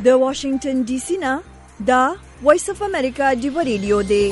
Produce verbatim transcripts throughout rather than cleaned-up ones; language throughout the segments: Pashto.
د واشنگټن ډي سي نه دا وایس اف امریکا ډیو ریډیو دی.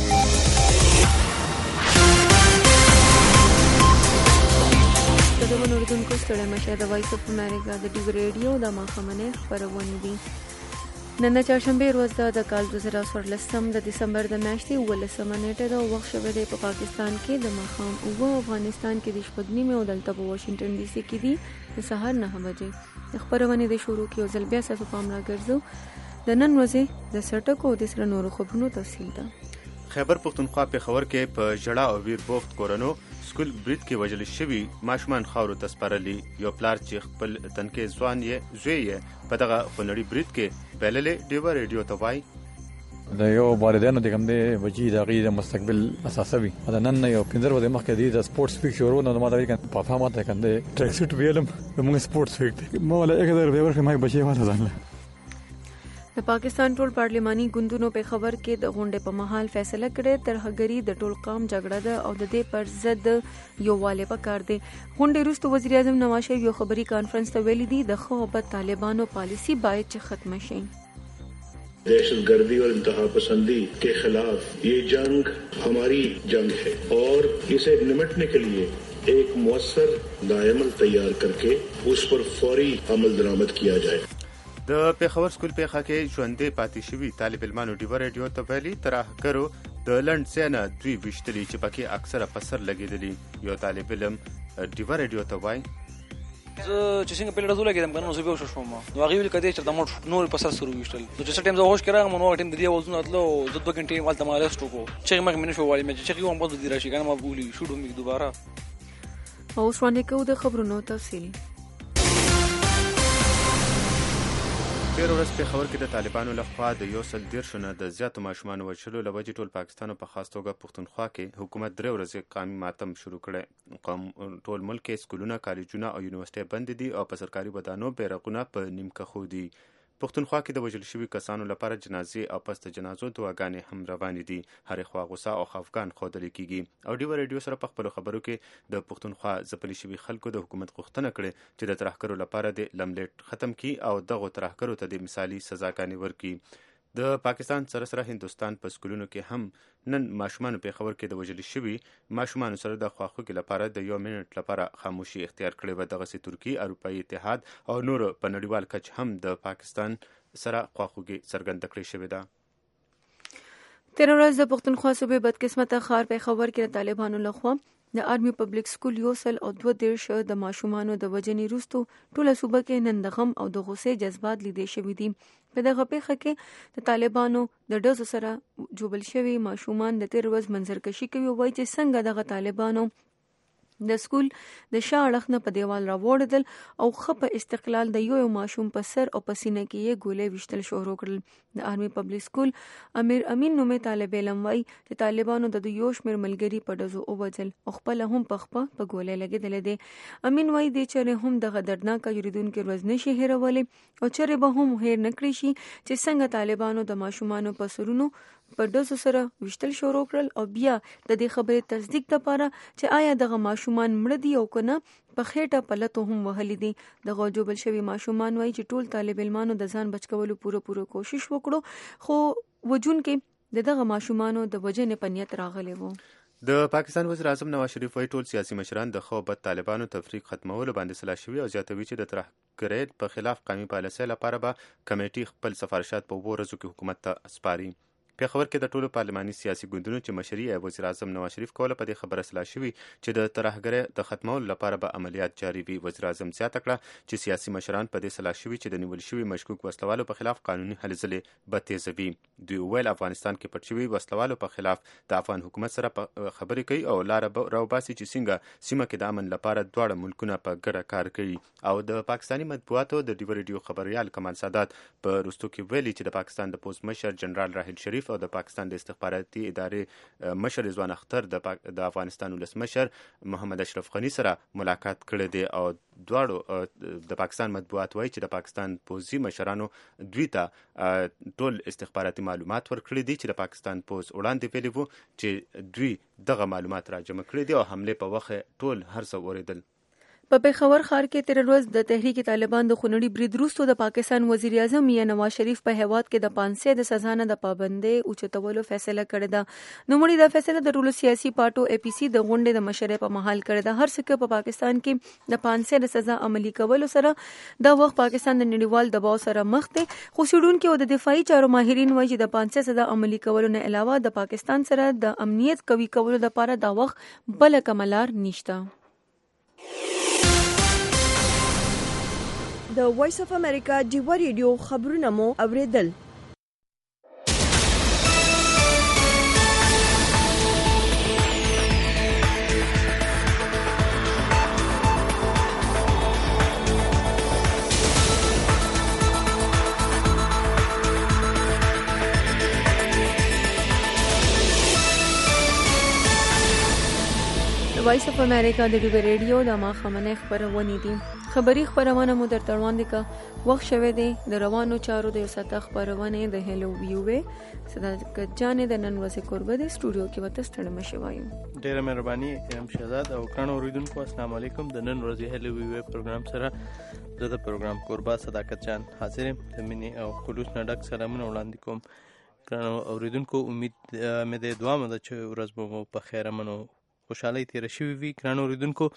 دغه نوردونکو ستړي مشه د وایس اف امریکا د ډیو ریډیو د ماخمنه خبرونه دي. نن چهارشنبه ورځ د کال دوه زره څوارلسم د دسمبر د میاشتې اوولسمه نیټه د وخت شوه دی په پاکستان کې د ماښام اوه، افغانستان کې د شپږ نیمې او دلته په واشنگټن ډي سي کې دي د سهار نهه بجې. د خبرونې د شروع کې یو ځل بیا ستاسو پام راګرځو د نن ورځې د سرټکو او د سره نورو خبرونو تفصیل ده. خیبر پختونخوا پېښور کې په ژړا او ویر بوخت کورنو سکول برید کې وژل شوي ماشومان خاورو ته سپارلي. یو پلار چې خپل تنکي ځوان یې زوی یې په دغه خونړي برید کې بایللې ډیو ریډیو ته وایي د یو والدینو د کوم دی بچي د هغې د مستقبل اساسه وي. د نن نه یو پنځه ورځې مخکې دی د سپورټس ویک شروع نو ما ته وایي په فهم ماته کوم دی ټریک سوټ ویلم زموږ سپورټس ویک دی ما ولا یک هزار روپۍ ورکړې ما بچي والا ځانله. د پاکستان ټول پارلماني ګوندونو په خبر کې د غونډې په محل فیصله کړې ترهګري د ټول قوم جګړه ده او د دې پر ضد یووالی پکار دی. غونډې وروسته وزیر اعظم نواز شریف یو خبري کانفرنس ته ویلي دي د ښه او بد طالبانو پالیسی باید چې ختمه شي. दहशत गर्दी और इंतहा पसंदी के खिलाफ ये जंग हमारी जंग है और इसे निमटने के लिए एक मुअस्सर दायमल तैयार करके उस पर फौरी अमल दरामद किया जाए. د پېښور سکول پیښه کې ژوندې پاتې شوي طالب علمانو ډیوه ریډیو ته ویلي ترهګرو د لنډ ځای نه دوی ویشتلي چې پکې اکثره په سر لګېدلي. یو طالب علم ډیوه ریډیو ته وایي زه چې څنګه پیل راځو لګېدم کنه نو زه به وشو شوم نو هغې ویل که دی چې د موټ نور په سر سره وویشتل نو چې څه ټایم زه هوش کې راغلم نو هغه ټایم د دې اوازونه تلو زه دوه ګنټې هلته ما ریسټ وکړو چغې مغې مې نه شو وایي مې چې چغې وم بس به دې راشي کنه ما بولي شوټ ومې دوباره. اوس وړاندې کوو د خبرونو تفصیل. تېره ورځ پېښور کې د طالبانو لخوا د یو سل دېرشو نه د زیاتو ماشومانو وژلو له وجې ټول پاکستان او په خاص توګه پښتونخوا کې حکومت درې ورځې قومي ماتم شروع کړی. ټول ملک کې سکولونه، کالجونه او یونیورسټۍ بند دي او په سرکاري ودانو بیرغونه په نیمکخو دي. پښتونخوا کې د وژل شوي کسانو لپاره جنازې او پس د جنازو دعاګانې هم روانې دي. هرې خوا غوسه او خفګان ښودل کېږي او ډیوه ریډیو سره په خپلو خبرو کې د پښتونخوا ځپلي شوي خلکو د حکومت غوښتنه کړې چې د ترهګرو لپاره د لملیټ ختم کړي او دغو ترهګرو ته د مثالي سزاګانې ورکړي. د پاکستان سره سره هندوستان په سکولونو کې هم نن ماشومانو پېښور کې د وژل شوي ماشومانو سره د خواخوږۍ لپاره د یو منټ لپاره خاموشي اختیار کړې وه. دغسې ترکي، اروپایي اتحاد او نورو په نړیوال کچ هم د پاکستان سره خواخوږي څرګنده کړې شوې ده. تېره ورځ د پښتونخوا صوبې بدقسمته ښار پېښور کې د طالبانو لخوا د آرمي پبلک سکول یو سل او دوه دېرش د ماشومانو د وژنې وروسته ټوله صوبه کې نن د غم او د غوسې جذبات لیدل شوي دي. په دغه پیښه کې د طالبانو د ډزو سره جوبل شوي ماشومان د تېر ورځ منظرکشي کوي او وایي چې څنګه دغه طالبانو د سکول د شا اړخ نه په دیوال راوړدل او ښه په استقلال د یو یو ماشوم په سر او په سینه کې یې ګولۍ ویشتل شروع کړل. د آرمي پبلک سکول امیر امین نومې طالب علم وایي چې طالبانو د یو شمېر ملګري په ډزو ووژل او خپله هم په خپه په ګولۍ لګېدلی دی. امین وایي دې چېرې هم دغه دردناکه یریدونکې ورځ نه شي هېرولی او چېرې به هم هېر نه کړی شي چې څنګه طالبانو د ماشومانو په سرونو په ډزو سره ویشتل شروع کړل او بیا د دې خبرې تصدیق لپاره چې آیا دغه ماشومان مړه دي او که نه په خېټه په لتو هم وهلي دي. دغه جوبل شوي ماشومان وایي چې ټول طالب علمانو د ځان بچ کولو پوره پوره کوشش وکړو خو وجونکې د دغه ماشومانو د وژنې په نیت راغلی وو. د پاکستان وزیر اعظم نواز شریف وایي ټول سیاسي مشران د ښه او بد طالبانو تفریق ختمولو باندې سلا شوي او زیاتوي چې د ترهګرۍ په خلاف قومي پالیسۍ لپاره به کمیټې خپل سفارشات په اوو ورځو کې حکومت ته سپاري. پېښور کې د ټولو پارلماني سیاسي ګوندونو چې مشري یې وزیر اعظم نواز شریف کوله په دې خبره سلا شوي چې د ترهګرۍ د ختمولو لپاره به عملیات جاري وي. وزیر اعظم زیاته کړه چې سیاسي مشران په دې سلا شوي چې د نیول شوي مشکوک وسلوالو په خلاف قانوني هلې ځلې به تیزوي. دوی وویل افغانستان کې پټ شوي وسلوالو په خلاف د افغان حکومت سره خبرې کوي او لاره راوباسي چې څنګه سیمه کې د امن لپاره دواړه ملکونه په ګډه کار کوي. او د پاکستاني مطبوعاتو د ډیوه ریډیو خبریال کمال سادات په وروستو کې ویلي چې د پاکستان د پوز مشر جنرال راحیل شریف او د پاکستان د استخباراتي ادارې مشر رضوان اختر د د افغانستان ولسمشر محمد اشرف غني سره ملاقات کړی دی او دواړو د پاکستان مطبوعات وایي چې د پاکستان پوځي مشرانو دوی ته ټول استخباراتي معلومات ورکړي دي چې د پاکستان پوځ وړاندې ویلي وو چې دوی دغه معلومات راجمع کړي دي او حملې په وخت ټول هر څه اورېدل. په پیښور ښار کې تیر ورځ د تحریک طالبان د خونړي برید وروسته د پاکستان وزیر اعظم میاں نواز شریف په هیواد کې د پانسۍ د سزا نه د پابندۍ اوچتولو فیصله کړې ده. نوموړي دا فیصله د ټولو سیاسي پارټو اے پی سی د غونډې د مشرۍ په مهال کړې ده. هر څه کې په پاکستان کې د پانسۍ د سزا عملي کولو سره دا وخت پاکستان د نړیوال دباو سره مخ دی. خو څېړونکي او د دفاعي چارو ماهرین وایي چې د پانسۍ سزا عملي کولو نه علاوه د پاکستان سره د امنیت قوي کولو لپاره دا وخت بل کومه لار نشته. د وایس اف امریکا ډیوا ریډیو خبرونه مو اوریدل. وایس اف امریکا د ډیوا ریډیو د ماښامنۍ خبرونه دي. خبری خبرونه مو درته وړاندې کا وخت شوه دی د روانو چارو د ساته خبرونه د هلو ویوې صداقت جان د نن ورځې قربه د سټوډیو کې وته ستړي مشه وایو. ډیره مهرباني ام شهزاد او کانو اوریدونکو السلام علیکم. د نن ورځې هلو ویوې پروګرام سره د پروګرام قربه صداقت جان حاضر یم. د منی او خلوص نه ډک سلامونه وړاندې کوم. کانو اوریدونکو امید مې د دعا مده چې ورځ مو په خیر منو خوشحالي تیر شوي وي. ګرانو اوریدونکو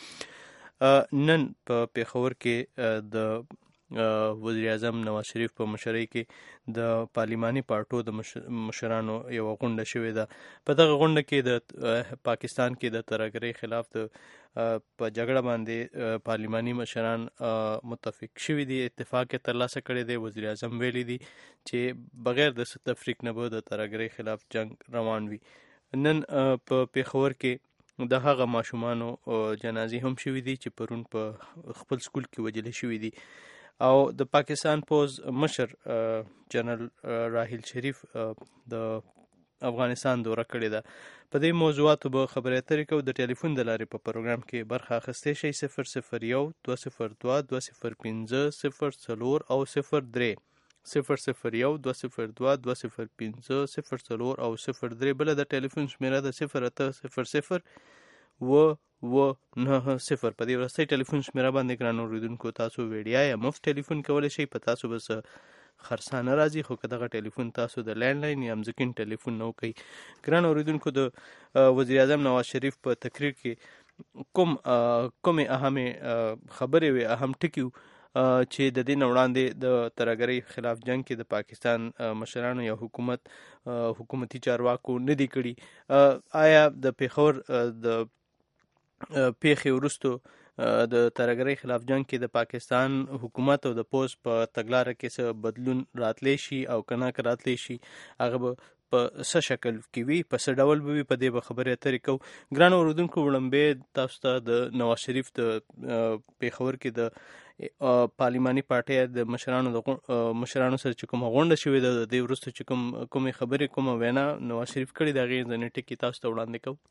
نن په پیښور کې د وزیر اعظم نواز شریف په مشرۍ کې د پارلماني پارټو د مشرانو یو غونډه شوې ده. په دغه غونډه کې د پاکستان کې د ترهګرۍ خلاف د په جګړه باندې پارلماني مشران متفق شوي دي، اتفاق ترلاسه کړی دی. وزیر اعظم ویلي دي چې بغیر د تفریق نه به د ترهګرۍ خلاف جنگ روان وي. نن په پیښور کې د هغه ماشومانو جنازې هم شوي دي چې پرون په خپل سکول کې وجلې شوي دي. او د پاکستان پوز مشر جنرال راحیل شریف د افغانستان دوره کړې ده. په دې موضوعاتو به خبرې اترې کوو. د ټلیفون د لارې په پروګرام کې برخه اخیستی شئ. صفر صفر یو دوه صفر دوه دوه صفر پنځه صفر څلور او صفر درې صفر صفر یو دوه صفر دوه دوه صفر پنځه صفر څلور او صفر درې. بله د ټلیفون شمیره د صفر اته صفر صفر و و نه صفر. په دې وروستۍ ټلیفون شمیره باندې ګرانو اوریدونکو تاسو ویډیا یا مفت ټلیفون کولی شئ. په تاسو به څه خرڅانه راځي، خو که دغه ټلیفون تاسو د لینډ لاین یا مځکین ټلیفون نه وکئ. ګرانو اوریدونکو د وزیر اعظم نواز شریف په تقریر کې کوم کومې اهمې خبرې وې، اهم ټکي چې د دې نه وړاندې د ترهګرۍ خلاف جنگ کې د پاکستان مشرانو یا حکومت حکومتي چارواکو نه دي کړي. آیا د پیښور د پیښې وروستو د ترهګرۍ خلاف جنگ کې د پاکستان حکومت او د پوز په تګلاره کې څه بدلون راتلی شي او که نه که راتلی شي هغه به په څه شکل کې وي، په څه ډول به وي، په دې به خبرې اترې کوو. ګرانو اورېدونکو وړاندې تاسو ته د نواز شریف د پیښور کې د پارلماني پارټۍ د مشرانو د مشرانو سره چې کومه غونډه شوې ده د دې وروسته چې کوم کومې خبرې کومه وینا نواز شریف کړې د هغې ځینې ټکي تاسو ته وړاندې کوو.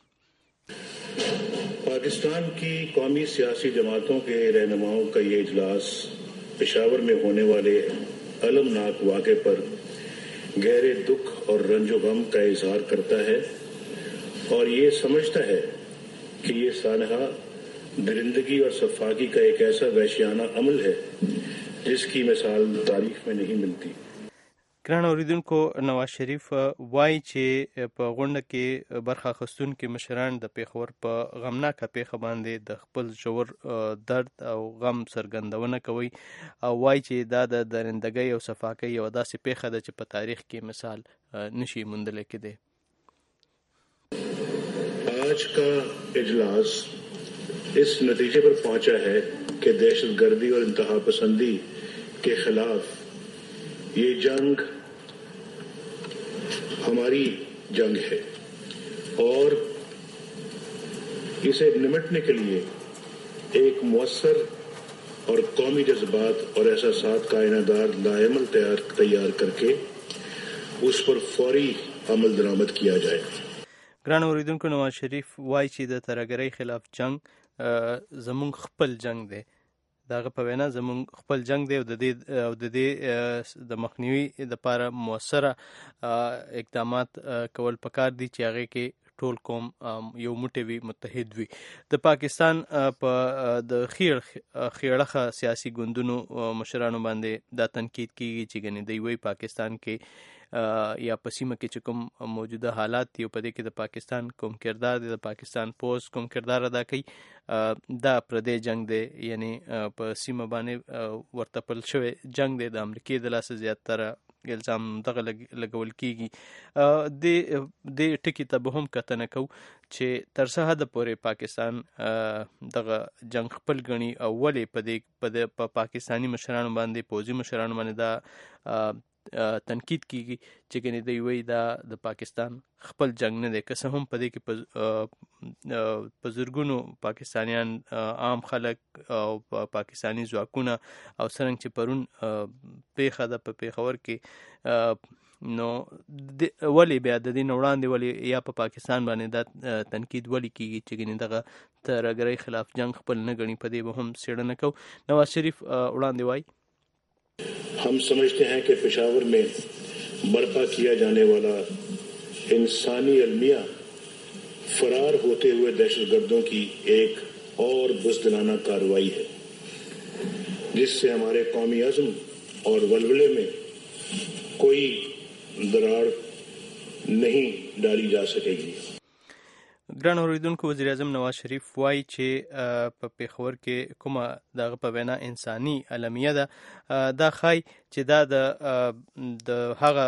पाकिस्तान की कौमी सियासी जमातों के रहनुमाओं का ये इजलास पेशावर में होने वाले अलमनाक वाक़े पर गहरे दुख और रंजो गम का इजहार करता है और ये समझता है कि ये सानहा दरिंदगी और सफाकी का एक ऐसा वहशियाना अमल है जिसकी मिसाल तारीख में नहीं मिलती. ګران اوریدونکو نواز شریف وایي چې په غونډه کې برخه اخیستونکي مشران د پیښور په غمناکه پیښه باندې د خپل ژور درد او غم څرګندونه کوي او وایي چې دا د درندګۍ او صفاکۍ یوه داسې پیښه ده چې په تاریخ کې مثال نشي موندلی کېدی. آج کا اجلاس اس نتیجے پر پہنچا ہے کہ دہشت گردی اور انتہا پسندی کے خلاف یہ جنگ ہماری جنگ ہے اور اسے نمٹنے کے لیے ایک مؤثر اور قومی جذبات اور احساسات کا انعداد لائعمل تیار کر کے اس پر فوری عمل درآمد کیا جائے. ګران اوریدونکو نواز شریف وایي چې د ترهګرۍ خلاف جنگ زمونږ خپل جنگ دی. دغه په وینا زمونږ خپل جنگ دی او د دې او د دې د مخنیوي لپاره مؤثره اقدامات کول پکار دي چې هغې کې ټول قوم یو موټی وي، متحد وي. د پاکستان په د خیر خیړخه سیاسي ګوندونو مشرانو باندې دا تنقید کیږي چې ګنې دوی وایي پاکستان کې یا په سیمه کې چې کوم موجوده حالات دي په دې کې د پاکستان کوم کردار دی، د پاکستان پوز کوم کردار ادا کوي، دا پردی جنگ دی، یعنی په سیمه باندې ورته پل شوی جنگ دی. د امریکې د لاسه زیاتره الزام دغه لګول کیږي. د د ټکی ته به هم کتنه کوو چې تر څه حد پورې پاکستان دغه جنگ خپل ګڼي او ولې په دې په پاکستاني مشرانو باندې پوځي مشرانو باندې دا تنقید کیږي چې ګنې دوی وایي دا د پاکستان خپل جنگ نه دی، که څه هم په دې کې په زرګونو پاکستانیان عام خلک او پاکستاني ځواکونه او څرنګه چې پرون پیښه ده په پیښور کې، نو ولې بیا د دې نه وړاندې ولې یا په پاکستان باندې دا تنقید ولې کیږي چې ګنې دغه ترهګرۍ خلاف جنگ خپل نه ګڼي؟ په دې به هم څېړنه کوو. نواز شریف وړاندې وایي हम समझते हैं कि पेशावर में बर्पा किया जाने वाला इंसानी अलमिया फरार होते हुए दहशतगर्दों की एक और बुज़दिलाना कार्रवाई है, जिससे हमारे कौमी अज़्म और वलवले में कोई दरार नहीं डाली जा सकेगी. ګران اوریدونکو، وزیر اعظم نواز شریف وایي چې په پیښور کې کومه دغه په وینا انساني المیه ده، دا ښایي چې دا د د هغه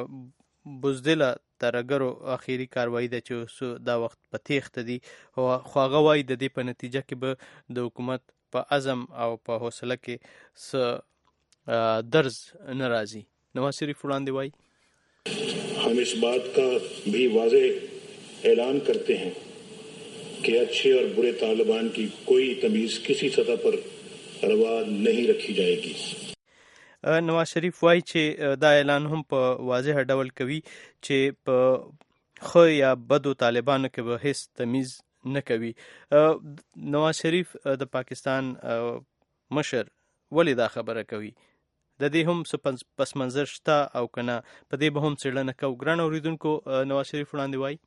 بزدله ترهګرو اخیری کاروایی ده چې دا وخت په تیښته دي، خو هغه وایي د دې په نتیجه کې به د حکومت په عزم او په حوصله کې څه درز نه راځي. نواز شریف وړاندې وایي हम इस बात का भी वाज़ेह ऐलान करते हैं कि अच्छे और बुरे तालिबान की कोई तमीज़ किसी सतह पर रवा नहीं रखी जाएगी. نواز شریف وایي چې دا اعلان هم په واضح ډول کوي چې په ښه یا بدو طالبانو کې به هیڅ تمیز نه کوي. نواز شریف د پاکستان مشر ولې دا خبره کوي؟ د دې هم څه پس منظر شته او که نه؟ په دې به هم څېړنه کوو. ګران اورېدونکو، نواز شریف وړاندې وایي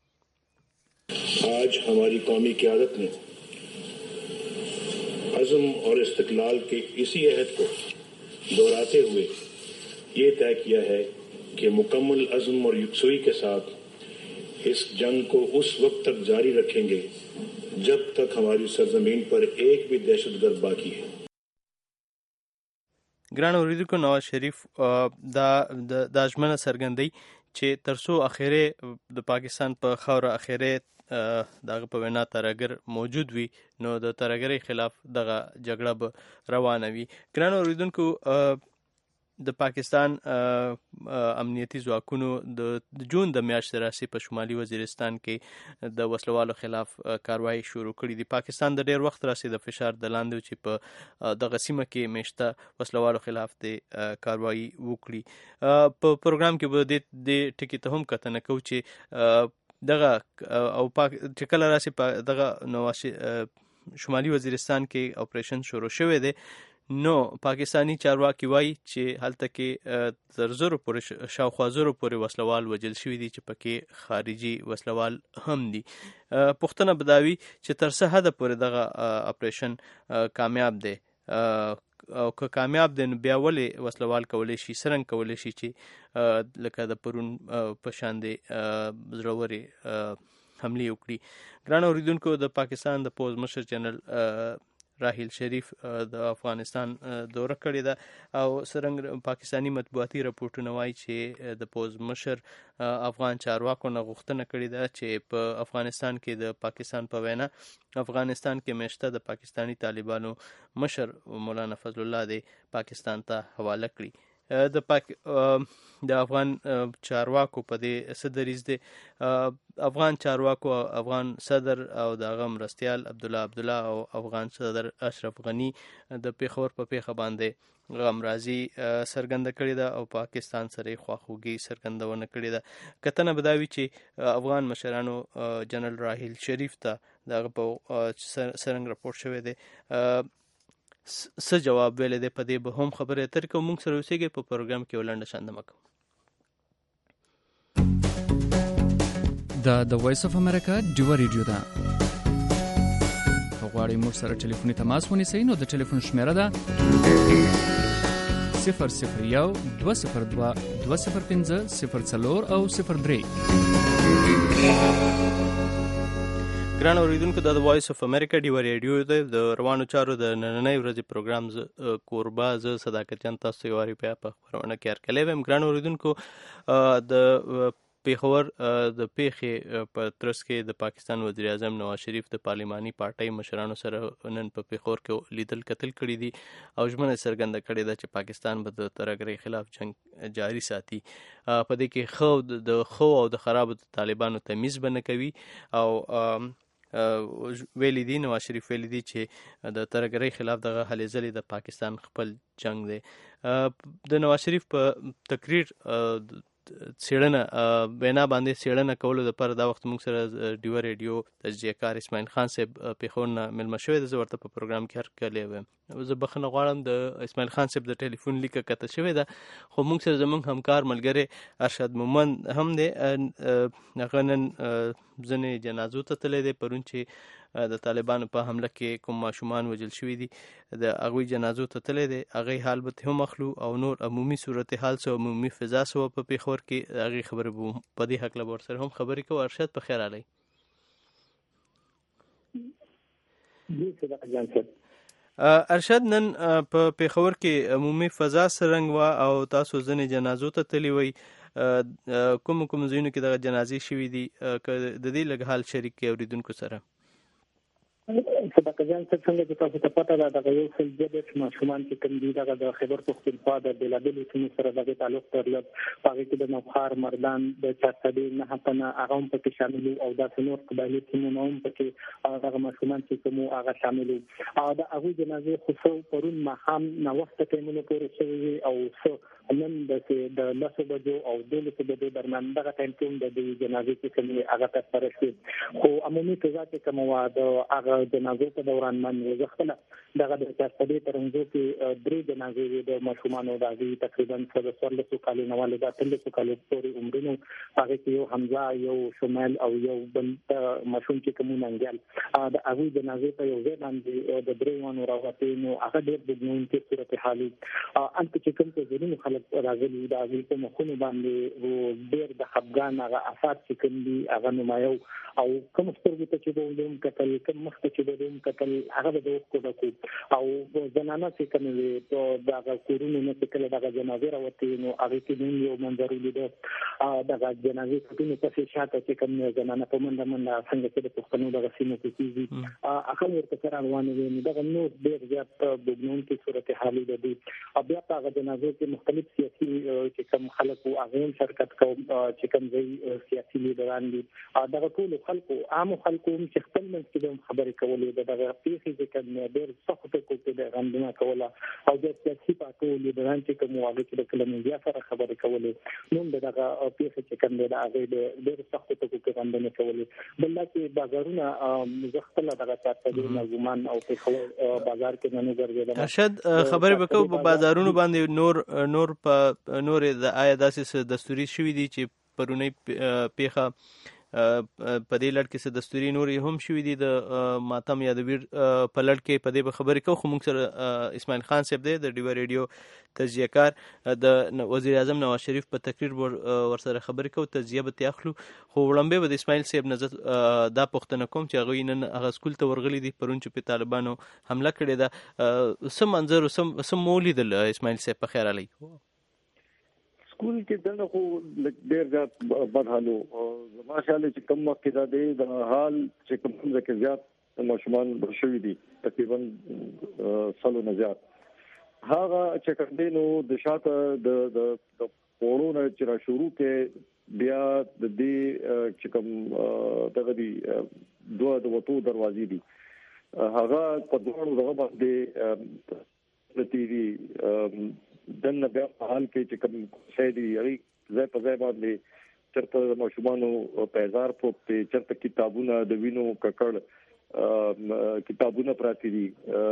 आज हमारी कौमी क़यादत ने अज़्म और इस्तिक़लाल के इसी अहद को दोहराते हुए ये तय किया है कि मुकम्मल अज़्म और यकसुई के साथ इस जंग को उस वक्त तक जारी रखेंगे जब तक हमारी सरजमीन पर एक भी दहशतगर्द बाकी है. ګران اوریدونکو، نواز شریف دا دا ژمنه څرګندوي چې تر څو اخیری د پاکستان په خاوره اخیری دغه په وینا ترهګر موجود وي، نو د ترهګرۍ خلاف دغه جګړه به روانه وي. ګران اوریدونکو، د پاکستان امنیتي ځواکونو د جون د میاشتې راسي په شمالي وزیرستان کې د وسلوالو خلاف کاروایی شروع کړي دي. پاکستان د ډیر وخت راسي د فشار د لاندې چې په دغه سیمه کې میشته وسلوالو خلاف د کاروایی وکړي. په پروګرام کې به د ټکی ته هم کتنه کوو چې دغه او پاک چې کله راسي په دغه نواسی شمالي وزیرستان کې اپریشن شروع شوی دی، نو پاکستانی چارواکي وایي چې هلته کې تر زرو پورې شاوخوا زرو پورې وسلوال وژل شوي دي چې پکې خارجي وسلوال هم دي. پوښتنه به دا وي چې تر څه حده پورې دغه اپریشن کامیاب دی، او که کامیاب دی نو بیا ولې وسلوال کولی شي څرنګه کولی شي چې لکه د پرون په شان دی زړورې حملې وکړي. ګران اورېدونکو، د پاکستان د پوځ مشر جنرال راحیل شریف د افغانستان دوره کړې ده او څرنګه پاکستانی مطبوعاتي راپورټونه وایي چې د پوځ مشر افغان چارواکو نه غوښتنه کړې ده چې په افغانستان کې د پاکستان په وینا افغانستان کې میشته د پاکستانی طالبانو مشر مولانا فضل الله دی پاکستان ته حواله کړي. د پاک د افغان چارواکو په دې څه دریځ دی؟ افغان چارواکو افغان صدر او د هغه مرستیال عبدالله عبدالله او افغان صدر اشرف غني د پیښور په پیښه باندې غمرازي څرګنده کړې ده او پاکستان سره یې خواخوږي څرګندونه کړې ده. کتنه به دا وي چې افغان مشرانو جنرال راحیل شریف ته دغه په څرنګه راپورټ شوی دی څه جواب ویلی دی، په دې به هم خبرې اترې کوو. موږ سره اوسېږئ په پروګرام کې یو لنډه شاندمه کوو. دا د وایس اف امریکا ډیو ریډیو ده. غواړئ موږ سره ټلیفوني تماس ونیسئ نو د ټلیفون شمیره ده صفر صفر یو دوه صفر دوه دوه صفر پنځه صفر څلور او صفر درې. ګران اوریدونکو دا د وایس اف امریکا ډیو ریډیو ده. د روانو چارو د نننۍ ورځې پروګرام کوربه زه صداقت جان تاسو یو واری بیا په خبرونه کې هرکلی ویم. ګران اوریدونکو د پیښور د پیښې په ترڅ کې د پاکستان وزیر اعظم نواز شریف د پارلماني پارټۍ مشرانو سره نن په پیښور کې لیدل کتل کړي دي او ژمنه څرګنده کړې ده چې پاکستان به د ترهګرۍ خلاف جنگ جاري ساتي. په دې کې خو د خو او د خرابو د طالبانو تمیز به نه کوي او ویلی دی نواز شریف ویلی دی چې د ترهګرۍ خلاف دغه هلې ځلې د پاکستان خپل جنگ دی. د نواز شریف په تقریر څېړنه بنا باندې څېړنه کولو لپاره دا وخت موږ سره ډیو ریډیو تجزیه کار اسماعیل خان صاحب پیښور نه مېلمه شوی دی. زه ورته په پروګرام کې هرکلی ویم. زه بخښنه غواړم د اسماعیل خان صاحب د ټلیفون لیکه کته شوې ده خو موږ سره زموږ همکار ملګری ارشد مومند هم دی. هغه نن ځینې جنازو ته تللی دی. پرون چې د طالبانو په حمله کې کوم ماشومان وژل شوي دي د هغوی جنازو ته تللی دی. هغې حال به هم اخلو او نور عمومي صورتحال څه عمومي فضا څه وه په پیښور کې هغې خبرې به په دې هکله به ورسره هم خبرې کوو. ارشد په خیر راغلی. ارشد نن په پیښور کې عمومي فضا څرنګ وه او تاسو ځینې جنازو ته تللی وئ. کوم کوم ځایونو کې دغه جنازې شوي دي که د دې لږ حال شریک کړئ اورېدونکو سره؟ صدقه جان څنګه چې تاسو ته پته ده دغه یو سل جدت ماشومان چې کوم دي دغه د خیبر پښتونخوا د بېلابېلو سیمو سره دغه تعلق درلود. په هغې کې د نوخار، مردان، د چارسدې، نهه تنه هغه هم پکې شامل وو او داسې نور قبایلي سیمونه هم پکې دغه ماشومان چې کوم وو هغه شامل وو. د هغوی جنازې خو څو پرون ماښام ناوخته ټایمونو پورې شوې وې او څه نن د لسو بجو او دولسو بجو درمیان دغه ټایم کې هم د دې جنازې چې کومې هغه ترسره شوې. خو عمومي فضا چې کومه وه د هغه جنازو په دوران باندې زه خپله دغه د چارسدې ترنځو کې درې جنازې وې د ماشومانو د هغې تقریبا څه د څوارلسو کالو نه والې د اتلسو کالو پورې عمرونو. هغې کې یو حمزه، یو شمیل او یو بل ماشوم چې کوم ننګیال د هغوی جنازې په یو ځای باندې د درېیمانو راوتې نو هغه ډېر ډېرونکې صورتحال وي. هلته چې کوم په ځینې خلک راغلي د هغوی په مخونو باندې ډېر د خفګان هغه اثار چې کوم دي هغه نمایو او کوم سترګو ته چې به وم کتل کوم مخ ته چې به وم کتل هغه به د اوښکو ډک او زنانه چې کومې وې په دغه کورونو نه چې کله دغه جنازې راوتې نو هغې کې موږ یو منظر ولیده. دغه جنازې کټونو پسې شاته چې کوم زنانه په منډه منډه څنګه چې د پښتنو دغه سیمو کې کېږي هغه ورپسې روانې وې. نو دغه نور ډېر زیات بوږنوونکې صورتحال د دوی او بیا په هغه جنازو کې مختلف سیاسي چې کوم خلک وو هغه هم شرکت کوم چې کوم ځای سیاسي لیډران دي دغه ټولو خلکو عامو خلکو هم چې خپل منځ کې هم خبرې کولې د دغه پیښې چې کوم ډېر سختو ټکو کې د غندنه کوله او د سیاسي پارټیو لیډران چې کوم هغه چې د کله میډیا سره خبرې کولې نو دغه پیښې چې کوم د هغې د ډېر سختو ټکو کې غندنه کولې. بل دا چې بازارونه زه خپله دغه چارسدې نظومان او پیښور بازار کې نه ګرځېدم. ارشد خبرې به کوو په بازارونو باندې نور نور په نور آیا داسې دستوري شوي دي چې پرونی پیښه په دې لړ کې څه دستوري نورې هم شوي دي د ماتم یا د ویر په لړ کې په دې به خبرې کوو. خو موږ سره اسماعیل خان صاحب دی د ډیو ریډیو تجزیه کار د وزیر اعظم نواز شریف په تقریر ورسره خبرې کوو تجزیه به ترې اخلو. خو وړاندې به د اسماعیل صاحب نه دا پوښتنه کوم چې هغوی نن هغه سکول ته ورغلي دي پرون چې په طالبانو حمله کړې ده څه منظر څه مو ولیدل اسماعیل صاحب په خیر راغلی؟ سکول کې دنه خو ډېر زیات بد حال و. زما خیال چې کوم وخت کې دا دی د حال چې کوم ځکه زیات ماشومان شوي دي تقریبا سلو نه زیات هغه چې کوم دی نو د شاته د پوړو نه چې را شروع کې بیا د دې چې کوم دغه دي دوه د وټو دروازې دي هغه په دوه دغه باندې نتیری دنه بیا په حال کې چې کوم شی دی هغه ځای په ځای باندې چرته ماشومانو پیزار پروت چرته کتابونه د وینو ککړ کتابونه پراتی دي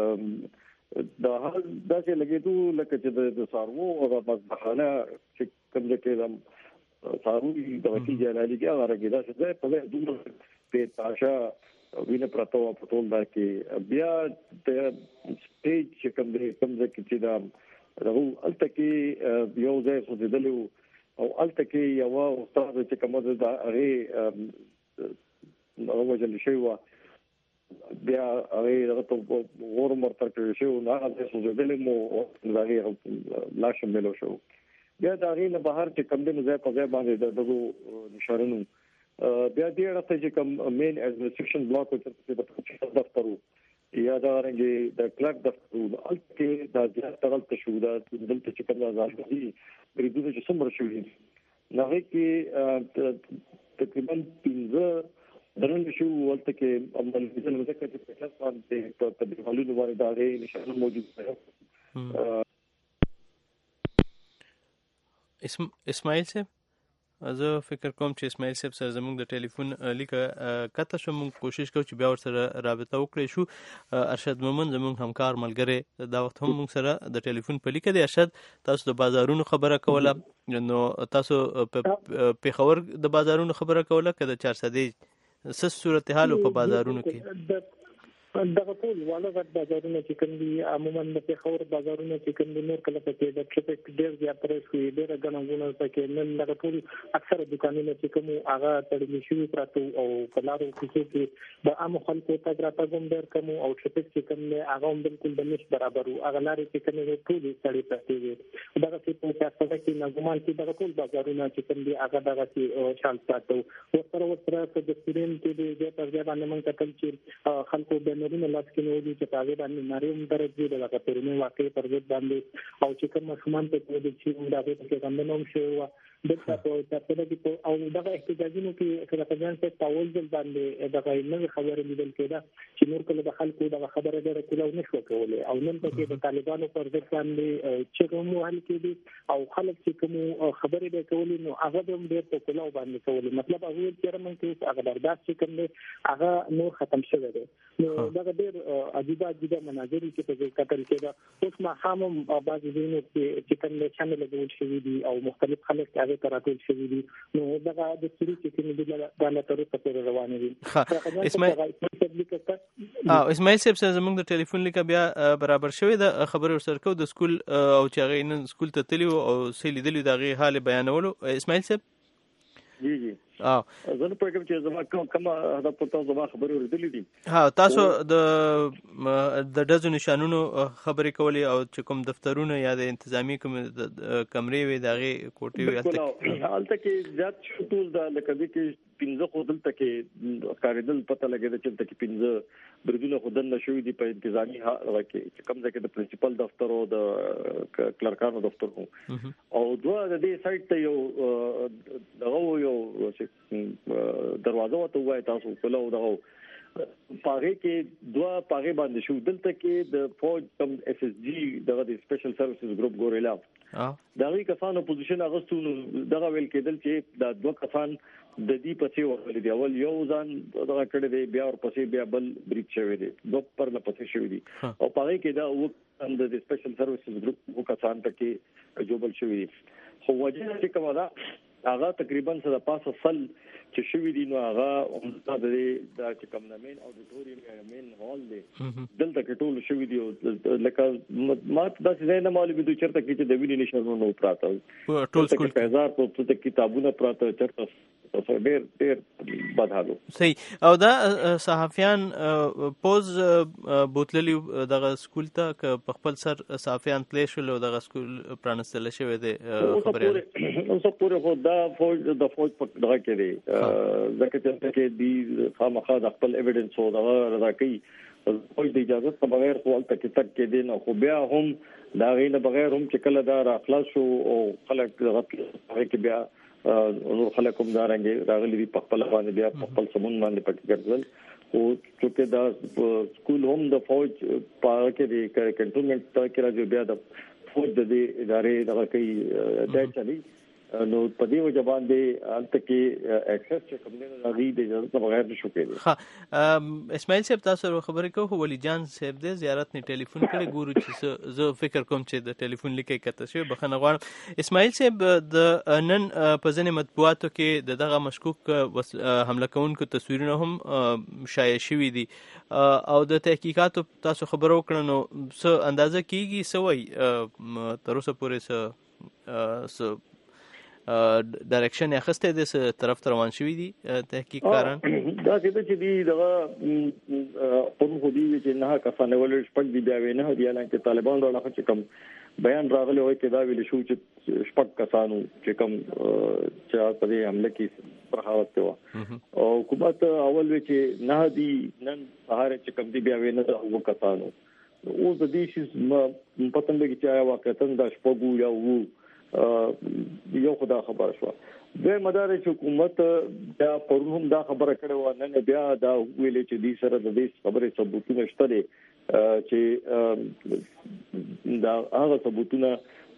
دا حال دا چې لګېدو لکه چې د سارمو او مذهبانه چې کوم کې ساروي د وکی جلالی کې هغه راګیدا چې په دې دوه په تاشا وینه پرتو په ټول دا کې بیا د سټیج چې کوم دې کوم ځکه چې دا راو الته کې یو ځای سوځیدلو او الته کې یو استاد چې کوم دا هغه نو وجل شي وا بیا هغه ته غور مرتر کې شو نه هغه سوځیدلې مو هغه لاش ملو شو بیا دا غي نه بهر چې کوم دې ځای په ځای باندې دغه نشارونو بیا دې راته چې کوم مین ایڈمنسټریشن بلاک چې د دفترو یا دا رنګي د کلرک دفترو الته دا ځای تغلط شو دا دلته چې کوم ځای دي بریدونه چې سمره شوې نه کې تقریبا پنځه درن شو ولته کې عمل مثل ذکر چې په کلاس باندې په دیوالونو باندې دا غي نشانه موجود دي. اسم اسماعیل صاحب زه فکر کوم چې اسماعیل صاحب سره زموږ د ټلیفون لیکه کته شو موږ کوشش کوو چې بیا ور سره رابطه وکړو شو. ارشد مومن زموږ همکار ملګری دا وخت هم موږ سره د ټلیفون په لیکه دی. ارشد تاسو د بازارونو خبره کوله نو تاسو په خبر د بازارونو خبره کوله کده چار سدې سس صورتحال په بازارونو کې دغه ټول والا غټ بازارونه چې کوم دي عموما د خبر بازارونه چې کوم دي نور کله پکې د ټریفیک ډیر زیات راشي ډیر غنځونه پکې نن دغه ټول اکثره دکانونه چې کوم هغه تړلي شوي پراته او په لارو کې د عام خلکو ته راته هم ډیر کم او ټریفیک چې کوم نه هغه هم بالکل د نش برابر او هغه لارې چې کوم ټول تړلي پراته دي دغه چې په تاسو کې نظمان کې دغه ټول بازارونه چې کوم دي هغه دغه چې شال پراته او سره سره د سټډنټ کې د ترجمه باندې موږ کتل چې خلکو د نورونو لاس کې نو دي چې هغه باندې ناریم درجه د هغه پرونه واقع پر ضد باندې او چې کوم مشمن ته د چې دا د کې باندې نوم شو د تاسو تاسو د او دغه احتجاجونو کې چې راځي چې تاول ځل باندې دغه نه خبره لیدل کېده چې نور کله د خلکو دغه خبره ډېره کله نشو کولای او نن په د طالبانو پر ضد باندې چې کوم حل کېدي او خلک چې کوم خبره به کولې نو هغه هم ډېر په کله باندې کولې مطلب هغه چې موږ کې هغه برداشت چې کوم هغه نور ختم شوی دی نو دغه ډېر عجیب عجیب مناظر چې په قتل کېده اوس ما هم بعض ځینو چې کوم شامل دي شوی دي او مختلف خلک هغه تراتل شوی دي نو دغه د سری چې کوم د دولت تر په روان دي. اسماعیل او اسماعیل صاحب سره زموږ د ټلیفون لیکه بیا برابر شوی د خبرو سره کو د سکول او چې هغه نن سکول ته تللی او سې لیدلی دغه حال بیانولو. اسماعیل صاحب جی جی اه زه په کوم چې زما کوم کوم دا په تاسو زما خبرې ورېدلې دي ها تاسو د د دزو نشانونو خبرې کولې او چې کوم دفترونه یا د انتظامی کوم کمرې وي دغه کوټې وي البته کې زیات شټول د لکه کې پنځه خودل تکي کاریدل پته لګیږي چې تکي پنځه برجونه خودل نشوي دي په انتظامی هغه کې کم ځکه د پرنسپل دفتر او د کلرکانو دفتر او دوه د دې سایت ته یو دغه یو دروازه وته وای تاسو کله او دغه پاره کې دوه پاره باندې شو دلته کې د فوج کم اس اس جی دغه د سپیشل سروسز ګروپ ګوریلا دغه کسانو پوزیشن اغستو دغه ویل کېدل چې د دوه کسان د دې پسې ورغلي دی اول یو ځان دغه کړي دی بیا ور پسې بیا بل بریټ شوی دی دوه پر نه پسې شوی دی او پاره کې دا و د سپیشل سروسز ګروپ وو کسان ته کې جوبل شوی دی خو وجه چې کومه دا هغه تقریبا سره پاسه فل چې شوی دی نو هغه د د چې کوم نامین اډیټوریم مین هال دی دلته کې ټول شوی دی لکه ما دا څه نه معلومه دي چرته کې چې د وینې نشانونه پراته ټول سکول په هزار په کتابونه پراته چرته ډېر ډېر بدحالو صحیح او دا صحافیان پوز بوتللی دغه سکول ته په خپل سر صحافیان تللی شول او دغه سکول پرانستل شوی دی خبره اوس پورې خو دا فوج د فوج په دغه کې دی ځکه چې کې دی خامخا د خپل ایویډنس او دغه رضا کوي فوج د اجازه په بغیر خو البته کې تک کې دی نو خو بیا هم دا غینه بغیر هم چې کله دا راخلاص شو او خلک دغه کې بیا نور خلک هم دا رنګ راغلي په خپل باندې بیا په خپل سمون باندې پټ ګرځول او چې دا سکول هم د فوج په کې دی کنټرولمنت کې راځي بیا د فوج د ادارې دغه کوي دا چلی نو په دې وجه باندې البته کې اکسس چې کوم نه لري د اجازه بغیر نشو کېږي. ها اسماعیل صاحب تاسو خبرې کوو ولی جان صاحب دې زیارت نه ټلیفون کړي ګورو چې زه فکر کوم چې د ټلیفون لیکي کته شوی بخنه غواړم. اسماعیل صاحب د نن په ځینې مطبوعاتو کې د دغه مشکوک حمله کوونکو تصویرونه هم شایع شوي دي او د تحقیقاتو تاسو خبرو کړنو څه اندازه کیږي سوي تر اوسه پورې څه څه ډایرکشن اخسته د څه طرف ته روان شوي دي تحقیقکاران؟ دا چې دی دغه په خو دی چې نه کسانه ول شپږ دی بیا نه دی اعلان کې طالبان راغله چې کوم بیان راغلی وای کې دا ویل شو چې شپږ کسانو چې کوم چې په دې حمله کې پرهاوت و او حکومت اول وی چې نه دی نن سهار چې کوم دی بیا نه دا کسانو او د دې شي پتن لګی چې واقعا دا شپږ یا وو یو خدا خبر شو د مدار حکومت دا پرونهم دا خبره کړې و نن بیا دا ویلې چې دې سره د دې خبرې ثبوتونه شته دي چې دا هغه ثبوتونه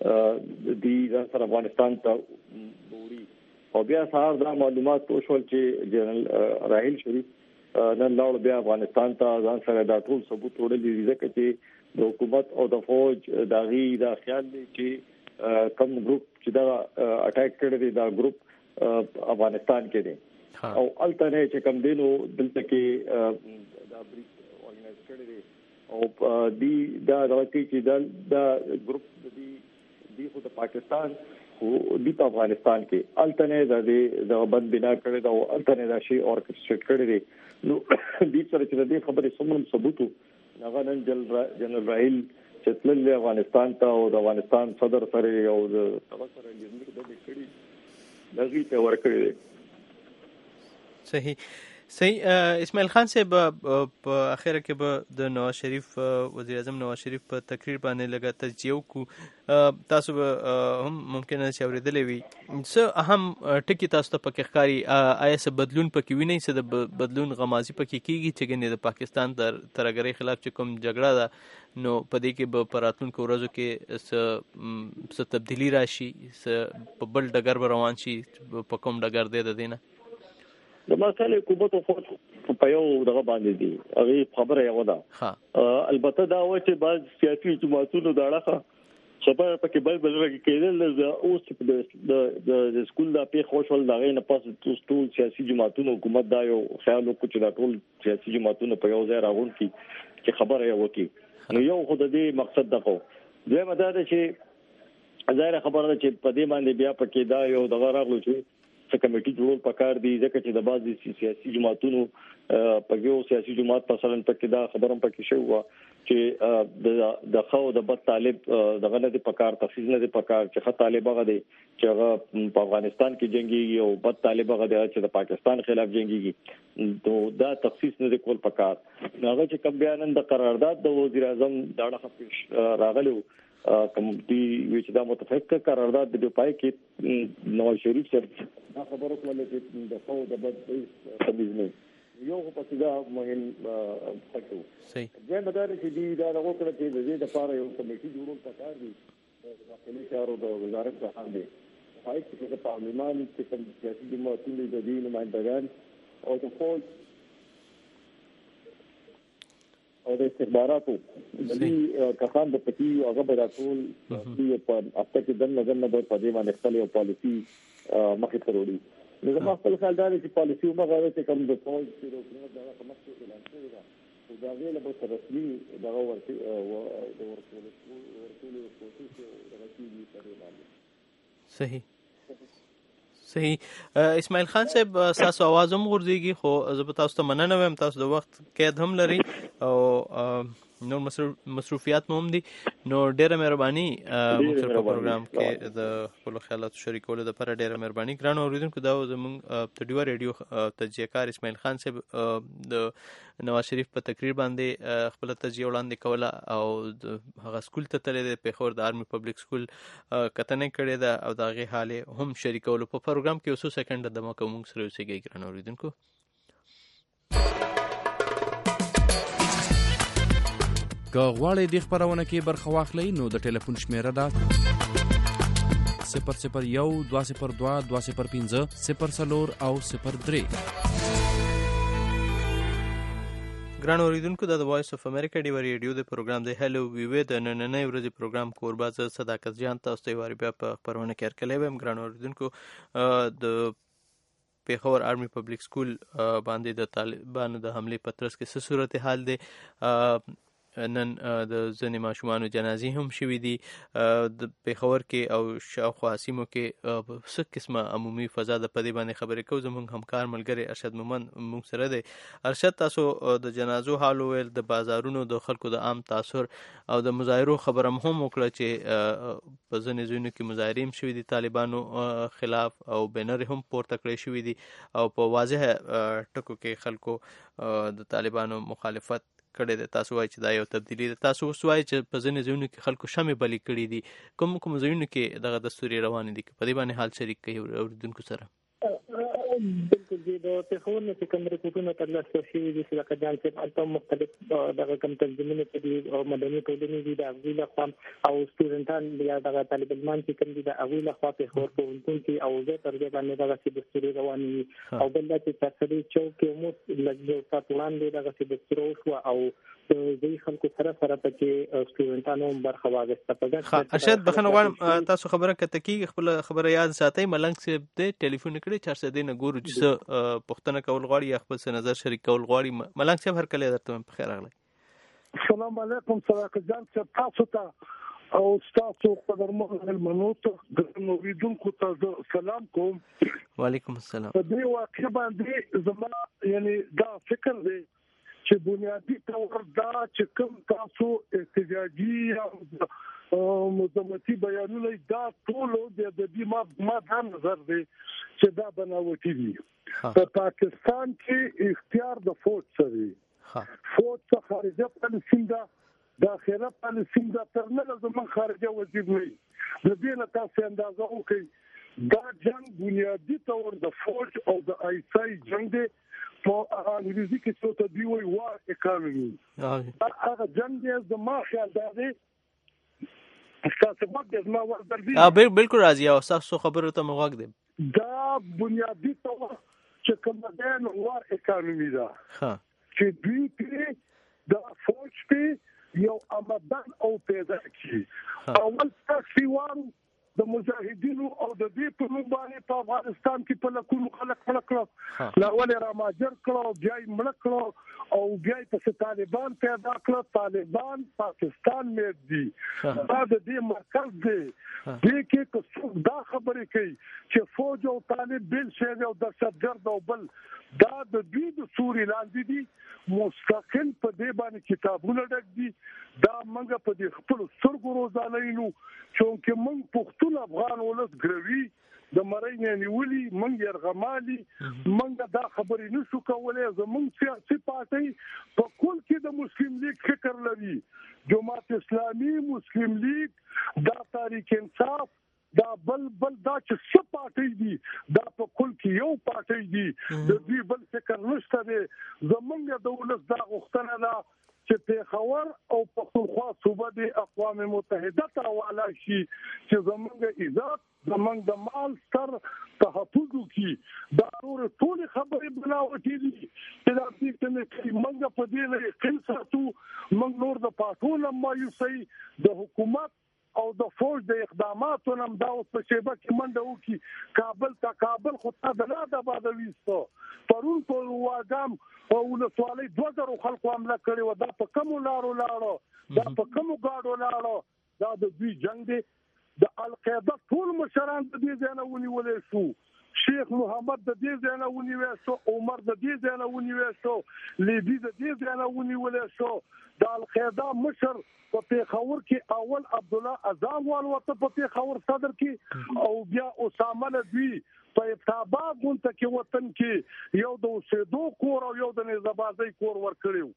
د افغانستان ته وړي او بیا سهار دا معلومات وشول چې جنرال راحیل شریف نن لاړ بیا افغانستان ته ځان سره دا ټول ثبوت وړل دي ځکه چې د حکومت او د فوج دا غي دا خیال دی چې کم ګروپ چې دا اٹیک کړی دی دا ګروپ افغانستان کې دی او الته نه چې کم دینو دلته کې دا بریټ اورګنایز کړی دی او دی دا راځي چې دا دا ګروپ دی دی خو د پاکستان او د افغانستان کې الته نه دا بند بنا کړی دا او الته نه دا شی اورکسټریټ کړی دی نو دې سره چې دې خبرې سمون ثبوت هغه نن جنرال راحیل چې تل افغانستان ته او د افغانستان صدر سره او د سره لیدل د کړي لږی ته ورکړي. صحیح صحیح اسماعیل خان صاحب په اخر کې به د نواز شریف وزیر اعظم نواز شریف په تقریر باندې لګا تجزیه وکړو تاسو هم ممکنه چې اوریدلې وي څه اهم ټکی تاسو ته پکې ښکاري آیا څه بدلون پکې وینئ څه د بدلون غمازي پکې کیږي چې ګنې د پاکستان تر ترګرۍ خلاف چې کوم جګړه ده نو په دې کې به په راتلونکو ورځو کې څه څه تبدیلي راشي څه په بل ډګر به روان شي په کوم ډګر دی د دې نه د مسالې حکومت او فوج په یو دغه باندې دي هغه خبره یو ده البته دا و چې بعض سیاسي جماعتونو دا راخه خبره پکې بل بل راګي کېدل اوس د د سکول دا په خوشحال دا غي نه پاس ټول سیاسي جماعتونو حکومت دا یو خیال وکړي چې دا ټول سیاسي جماعتونو په یو ځای راغون کی چې خبره یو وکړي نو یو خود دې مقصد دغه دوی مدار چې ظاهر خبره چې په دې باندې بیا پکې دا یو دغه راغلو چې څه کمیټي جوړول پکار دي ځکه چې د بعضي سیاسي جماعتونو په یو سیاسي جماعت په مثلا پکې دا خبرم پکې شو چې د د خو د بد طالب دغه نه د پکار تفصیل نه د پکار چې خ طالب هغه دي چې هغه په افغانستان کې جنگي او بد طالب هغه دي چې د پاکستان خلاف جنگيږي نو دا تخصیص نه د کول پکار هغه چې کوم بیان د قرارداد د وزیر اعظم داړه راغلو کوم دی چې دا متفق قرارداد د پای کې نواز شریف سره دا خبره کوله چې د خو د بد تمیز نه یو په څه مهم فکر صحیح د مدار چې دی دا راغو کړ چې د دې لپاره یو کمیټي جوړول پکار دي د داخلي چارو د وزارت څخه دی پای کې د پارلمان چې کوم سیاسي جماعتونو د دې نمائندګان او د فوج او د استخباراتو د دې کسان د پتی هغه به راټول چې په اته کې د نظر نه په دې باندې خپل یو پالیسی مخې ته وړي نو زما خپل خیال دا دی چې پالیسی ومغه چې کوم د فوج چې د حکومت دغه مخکې اعلان شوی دا او دا غیر له رسمي دغه ورته د ورکول ورکول کوشش دغه کیږي په دې باندې صحیح صحیح اسماعیل خان صاحب تاسو आवाज هم ورځيږي خو زه به تاسو ته مننه وایم تاسو د وخت قید هم لري او نور مصروفیات مو هم دي نو ډیره مهرباني موږ په پروګرام کې د خپل خیالاتو شریکولو لپاره ډیره مهرباني ګران اوریدونکو دا زموږ د ډیوا ریډیو تجزیه کار اسماعیل خان صاحب د نواز شریف په تقریر باندې خپل تجزیه وړاندې کوله او هغه سکول ته تللی دی پیښور د آرمي پبلک سکول کتنې کړې ده او د هغې حال هم شریکولو په پروګرام کې یو څو سکنډه دمه کوو موږ سره اوسېږئ ګران اوریدونکو که غواړئ دې خپرونه کې برخه واخلئ نو د ټلیفون شمیره ده صفر صفر یو دوه صفر دوه دوه صفر پنځه صفر څلور او صفر درې. ګران اوریدونکو دا د وایس اف امریکا ډیو ریډیو د پروګرام دی هلو وی وی د نننۍ ورځې پروګرام کوربه زه صداقت جان تاسو ته واری بیا په خبرونه کې ورکړی وم. ګران اوریدونکو د پیښور آرمی پبلک سکول باندې د طالبانو د حملې په ترڅ کې څه صورتحال دی. نن د ځینې ماشومانو جنازې هم شوي دي د پیښور کې او شاوخوا سیمو کې څه قسمه عمومي فضا ده په دې باندې خبرې کوو. زموږ همکار ملګری ارشد مومند موږ سره دی. ارشد، تاسو د جنازو حال وویل، د بازارونو د خلکو د عام تاثر او د مظاهرو خبره هم وکړه چې په ځینې ځایونو کې مظاهرې هم شوي دي طالبانو خلاف او بینر هم پورته کړی شوي دي او په واضح ټکو کې خلکو د طالبانو مخالفت کړی دی. تاسو وایي چې دا یو تبدیلي ده. تاسو اوس وایي چې په ځینې ځایونو کې خلکو شمې بلې کړي دي. کوم کوم ځایونو کې دغه دستوري روانې دي؟ په دې باندې حال شریک کوي اورېدونکو سره. بالکل دي د پیښور نه کوم ریپورتونه ترلاسه شوي دي چې لکه جان صاحب هلته مختلف دغه کوم تنظیمونه دي او مدني ټولنې دي د هغوی لخوا او سټوډنټان یا دغه طالب علمان چې کوم دي د هغوی لخوا پیښور پوهنتون کې او زه تر دې باندې دغسې دستوري روانې وي او بل دا چې چارسدی چوک کې عموس لږ یو ساعت وړاندې دغسې دستور وشوه او ځینې خلکو سره سره پکې سټوډنټانو هم برخه واخیسته. ارشد، بخښنه غواړم تاسو خبره کته کېږي، خپله خبره یاد ساتئ. ملنګ صاحب دی ټلیفون کړی چارسدی نه ګورو چې څه پوښتنه کول غواړي یا خپل څه نظر شریک کول غواړي. ملنګ صاحب هرکلی درته وایم، په خیر راغلی. السلام علیکم صداقت جان صاحب، تاسو ته او ستاسو قدرمن مېلمنو ته ګران اوریدونکو ته سلام کوم. وعلیکم السلام. په دې واقع باندې زما یعنی دا فکر دی چې بنیادی طور دا چې کوم تاسو احتجاجي او مزمتي بیانونه دا ټول د دې ما ما دا نظر دی چې دا بناوټي دي. په پاکستان کې اختیار د فوج سره فوج څخه خارجه پالیسي دا داخله پالیسي دا تر نه زمون خارجه وزیر نه د دې نه تاسو اندازه وکړئ دا جنگ بنیادی طور د فوج او د آیسای جنگ دی. په انګریزي کې څه ته دی وایي وار اکانومي. هغه جنگ دی زما خیال دا دی تاسو باندې زما ور درځي. اه بالکل راځي او تاسو خبرو ته مغوږ دی. دا بنیادی طور چې کوم د وار اکانومي دا چې دوی کې د فوج کې یو آمدن او پیدا کی اول تاسو وارو د مجاهدینو او د دې په نوم باندې په افغانستان کې په لکونو خلک مړ کړل، لاول راماجر کړو، بیا یې مړ کړو او بیا یې په طالبان پیدا کړل. طالبان پاکستان مې دي دا د دې مرکز دی. دې کې که څوک دا خبرې کوي چې فوج او طالب بل شی او دهشتګرد او بل دا د دوی د سوري لاندې دي مستقل په دې باندې کتابونه ډک دي. دا موږ په دې خپل سترګو روزانه وینو چې موږ پښتون افغان ولس ګروي د مړی نه نیولي موږ يرغمالي موږ دا خبرې نشو کولای. زموږ سیاسي پارټي په کل کې د مسلم لیگ فکر لري، جماعت اسلامي، مسلم لیگ، دا تحریک انصاف، دا بل بل دا چې څه پارټي دي دا په کل کې یو پارټي دي د دې بل فکر نشته دی. زمونږ د ولس دا غوښتنه ده چې پیښور او پښتونخوا صوبه د اقوام متحده ته حواله شي چې زمونږ عزت زمونږ د مال سر تحفظ وکړي. دا نور ټول خبرې بناوټي دي چې دا دې ته موږ په دې نه یقین ساتو. موږ نور د پاټون مایوسي د حکومت او د فوج د اقداماتو نم دا اوس په شیبه کې منډه وکړي کابل ته کابل خو تا د لا د باده ویستو پرون په واګام او ولسوالۍ دوه زره خلکو حمله کړې و. دا په کومو لارو لاړو، دا په کومو ګاډو لاړو، دا د دوی جنگ دی. د القاعده ټول مشران د دې ځای نه ونیولې شو، شیخ محمد د دې ځای نه ونیولې شو، عمر د دې ځای نه ونیولې شو، لیبي د دې ځای نه ونیولې شو. د القاعده مشر په پیښور کې اول عبد الله اعظم والوته په پیښور صدر کې او بیا اسامه نبی په ابتاباد غونته کې وطن کې یو د اوسېدو کور او یو د نظبازۍ کور ورکړیو.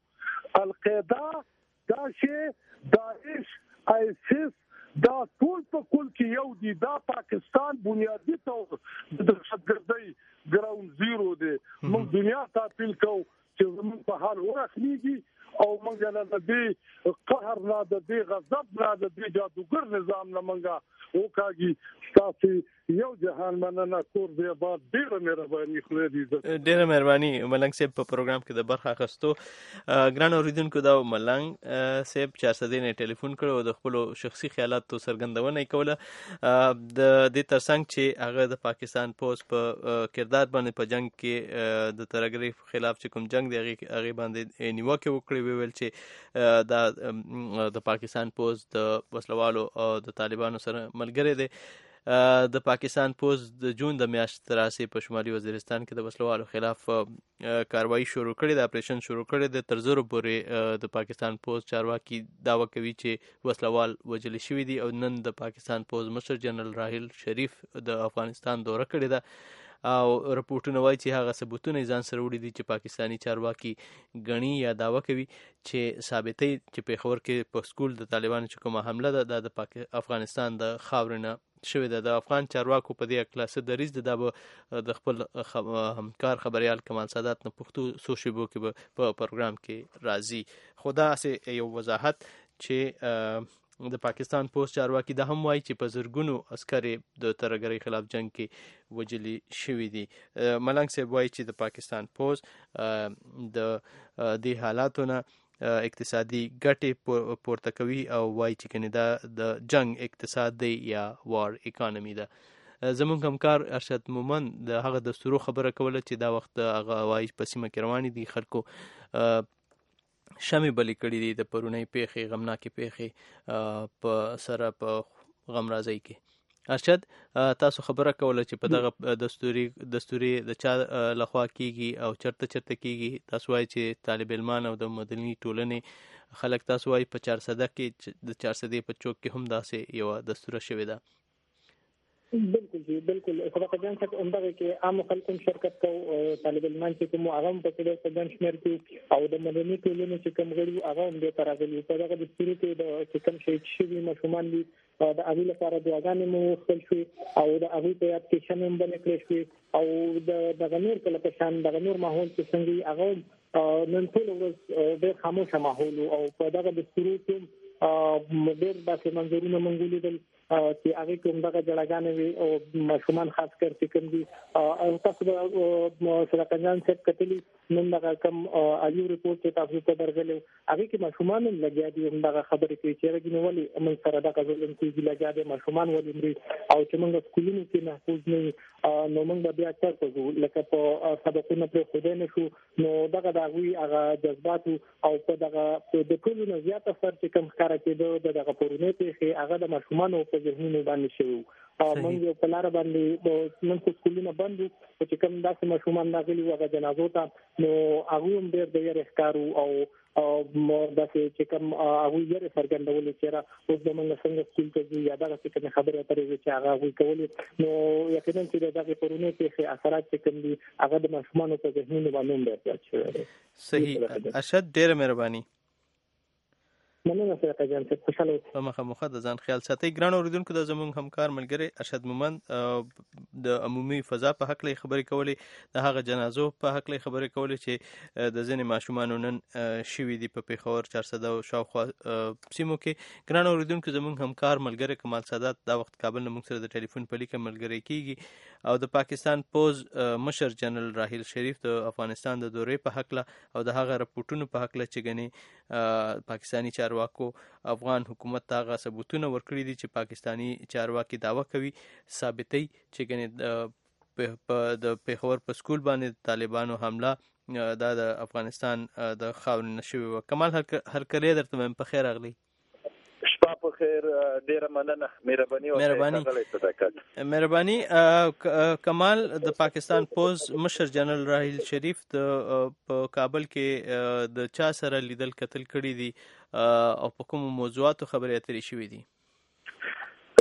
القاعده دا شی داعش آیسیس دا ټول په کل کې یو دی. دا پاکستان بنیادی طور د دهشتګردۍ ګراوند زیرو دی. موږ دنیا ته اپیل کوو چې زموږ په حال ورسمیږي او موږ له دې قهر نه د دې غضب نه د دې جادوګر نظام نه موږ وکاږي تاسو یو جهان مننه کور دی بعد ډیره مهرباني خو دې ډیره مهرباني ملنګ صاحب په پروګرام کې د برخه اخیستو. ګران اوریدونکو دا ملنګ صاحب چار سده نه ټلیفون کړو د خپل شخصي خیالاتو څرګندونه کوله د دې ترڅنګ چې هغه د پاکستان پوز په کردار باندې په جنگ کې د ترګری خلاف چې کوم جنگ دی هغه باندې نیوکه وکړي ویل چې دا د پاکستان پوز د وسلوالو او د طالبانو سره ملګری دی. د پاکستان پوز د جون د میاشتې تراسي په شمالي وزیرستان کې د وسلوالو خلاف کاروایی شروع کړې د اپریشن شروع کړې د تر زرو پورې د پاکستان پوز چارواکي دعوه کوي چې وسلوال وژل شوي دي او نن د پاکستان پوز مشر جنرال راحیل شریف د افغانستان دوره کړې ده او رپورټونه وایي چې هغه ثبوتونه ځان سره وړي دي چې پاکستانی چارواکي غني یا دعوه کوي چې ثابتوي چې پیښور کې په سکول د طالبانو چې کومه حمله ده د افغانستان د خاورې نه شوې ده. د افغان چارواکو په دې اکلا څه دریځ ده دا به د خپل همکار خبریال کمال سادات نه پښتو څو شیبو کې په پروګرام کې راځي. خو دا یو وضاحت چې د پاکستان پوز چارواکي دا هم وایي چې په زرګونو عسکر د ترګری خلاف جنگ کې وجلی شوي دي. ملنګ صاحب وایي چې د پاکستان پوز د دې حالاتونه اقتصادي ګټې پورته کوي او وایي چې کنه دا د جنگ اقتصاد دی یا وار اکانومي ده. زمونږ همکار ارشد مومن د هغه د سرو خبره کوله چې دا وخت هغه وایي په سیمه کې رواني دي خلکو شمې بلې کړي دي د پرونی پیښې غمناکې پیښې په سره په غم راځي کې. ارشد تاسو خبره کوله چې په دغه دستوري دستوري د چا لخوا کیږي او چرته چرته کیږي. تاسو وایي چې طالب علمان او د مدني ټولنې خلک تاسو وایي په چار سده کې د چار سده په چوک کې هم داسې یو دستور شوی ده. بالکل جی بالکل صدق جان صاحب همدغه کې عام خلکو شرکت کو طالب علمان چې کوم هغه په دې سدن شمیر کې او د مدني ټولنې چې کوم غړي هغه هم د تراغلي په دغه د سپورت د کوم شي چې مشومان دي د هغه لپاره دعاګانې مو خپل شوي او د هغه په یاد کې شنم باندې کړی شوي او د دغه نور کله په شان دغه نور ماحول چې څنګه هغه نن ټول ورځ د خاموشه ماحول او په دغه د سپورت ډېر داسې منظرونه مونږ لیدل چې هغه کوم دغه جړاګانې وي او مشومان خاص کر چې کوم دي او تاسو د صدق جان صاحب کتلی نن دغه کوم ایو ریپورت چې تاسو ته درغلو هغه کې مشومان لګیا دي هم دغه خبرې کوي چې راګنه ولي موږ سره دغه ظلم کوي لګیا دي مشومان ولي مري او چې موږ سکولونو کې محفوظ نه نو موږ بیا څه کوو لکه په سبقونو پر خوده نه شو نو دغه دغوی هغه جذبات او په دغه د ټولو نه زیات اثر چې کوم ښکارا کېدو دغه پرونه پیښې هغه د مشومان په ذهنونو باندې شوی موږ یو په لار باندې نن څه سکولونه بند چې کوم داسې مشومان راغلي هغه جنازو ته نو هغه هم ډېر د یې ښکارو او او داسې چې کوم هغه یې څرګندول چې را اوس د موږ څنګه سکول ته یا دغه څه کوم خبره اترې چې هغه وی کول نو یقینا چې دغه پرونه پیښې اثرات چې کوم دي هغه د مشومان په ذهنونو باندې ډېر شوی. صحیح ارشد ډېر مهرباني. مننه سره جان څه خوشاله په مخه مخه د ځان خیال ساتي. ګران اوریدونکو د زمونږ همکار ملګری ارشد مومن د عمومي فضا په حق لې خبرې کولې د هغه جنازو په حق لې خبرې کولې چې د ځینې ماشومان نن شوي دي په پیښور چار سده او شاوخوا سیمو کې. ګران اوریدونکو زمونږ همکار ملګری کمال سادات دا وخت کابل نه موږ سره د ټلیفون په لیکه ملګری کیږي او د پاکستان پوز مشر جنرال راحیل شریف د افغانستان د دورې په حق له او د هغه رپورټونو په حق له چې غني پاکستانی چار چارواکو افغان حکومت ته هغه ثبوتونه ورکړي دي چې پاکستانی چارواکي دعوه کوي ثابتوي چې ګنې په د پیښور په سکول باندې طالبانو حمله دا د افغانستان د خاورې نه شوې وه. کمال هرکلی درته وایم په خیر راغلی. شپه په خیر ډیره مننه مهرباني او مهرباني مهرباني کمال د پاکستان پوز مشر جنرال راحیل شریف د په کابل کې د چا سره لیدل کتل کړي دي او په کوم موضوعاتو خبرې اترې شوې دي؟ لمړی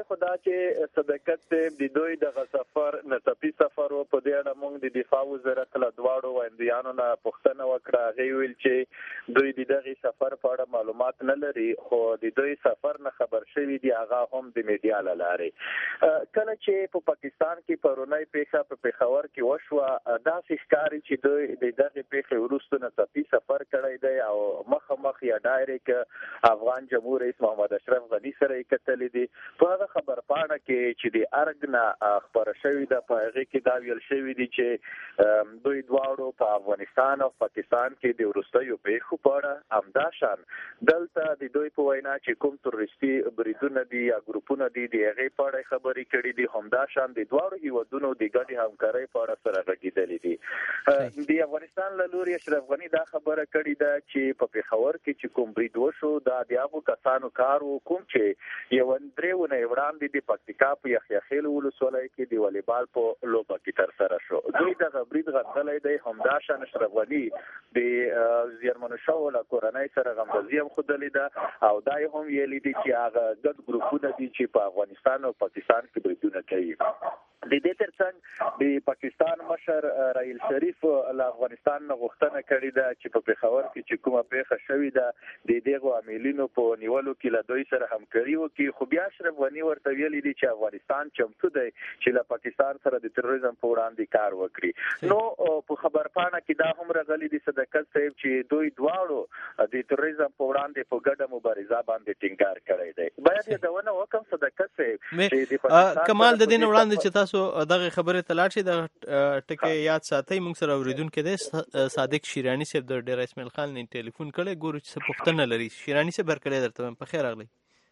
خدا چې صداقت د دوی د سفر نتپی سفر په دې اړه موږ د دفاع وزارت له دواړو ویندیانو نه پوښتنه وکړه. هغه ویل چې دوی د دغه سفر په اړه معلومات نه لري، خو د دوی سفر نه خبر شوی دی هغه هم د میډیا له لارې. کله چې په پاکستان کې پرونی پیښه په پېښور کې وشوه، دا ښکاري چې دوی د دغه پیښې وروسته نتپی سفر کړی دی او مخامخ یا ډایرکټ افغان جمهور رئیس محمد اشرف غنی سره کتلې دي. په هغه خبر پاڼه کې چې د ارګ نه خبره شوې ده په هغه کې دا ویل شوی دی چې دوی دواړو په افغانستان او پاکستان کې د وروستیو پیښو په اړه همداشان دلته د دوی په وینا چې کوم تروریستي بریدونه دي یا ګروپونه دي د هغې په اړه خبرې کړي دي، همداشان د دواړو هیوادونو د ګډې همکارۍ په اړه سره غږېدلې دي. د افغانستان له لوري اشرف غني دا خبره کړې ده چې په پېښور کې چې کوم برید وشو دا د هغو کسانو کار و کوم چې یو درې ونې وړاندې د پکتیکا په یحیی خیل ولسوالۍ کې د والیبال په لوبه کې ترسره شو. دوی دغه برید غندلی دی. همداشان اشرف غني د زیانمنو شوو له کورنۍ سره غمرازي هم ښودلې ده او دا یې هم ویلي دي چې هغه ګډ ګروپونه دي چې په افغانستان او پاکستان کې بریدونه کوي. د دې ترڅنګ د پاکستان مشر راحیل شریف له افغانستان نه غوښتنه کړې ده چې په پېښور کې چې کومه پیښه شوې ده د دغو عاملینو په نیولو کې له دوی سره همکاري وکړي. خو بیا اشرف غني ورته ویلي دي چې افغانستان چمتو دی چې له پاکستان سره د تروریزم په وړاندې کار وکړي. نو په خبرپاڼه کې دا هم راغلي دي صداقت صاحب چې دوی دواړو د تروریزم په وړاندې په ګډه مبارزه باندې ټینګار کړی دی. باید یادونه وکړم صداقت صاحب چې د پاکستان کمال د دین وړاندې چې تاسو دغه خبره ته لاړ شئ د ټکی یاد ساتئ. موږ سره اوریدونکو دی صادق شیرانی صاحب د ډیر اسماعیل خان نه ټلیفون کړی، ګورو چې څه پوښتنه لري. شیرانی صاحب برکړی درته په خیر راغلی.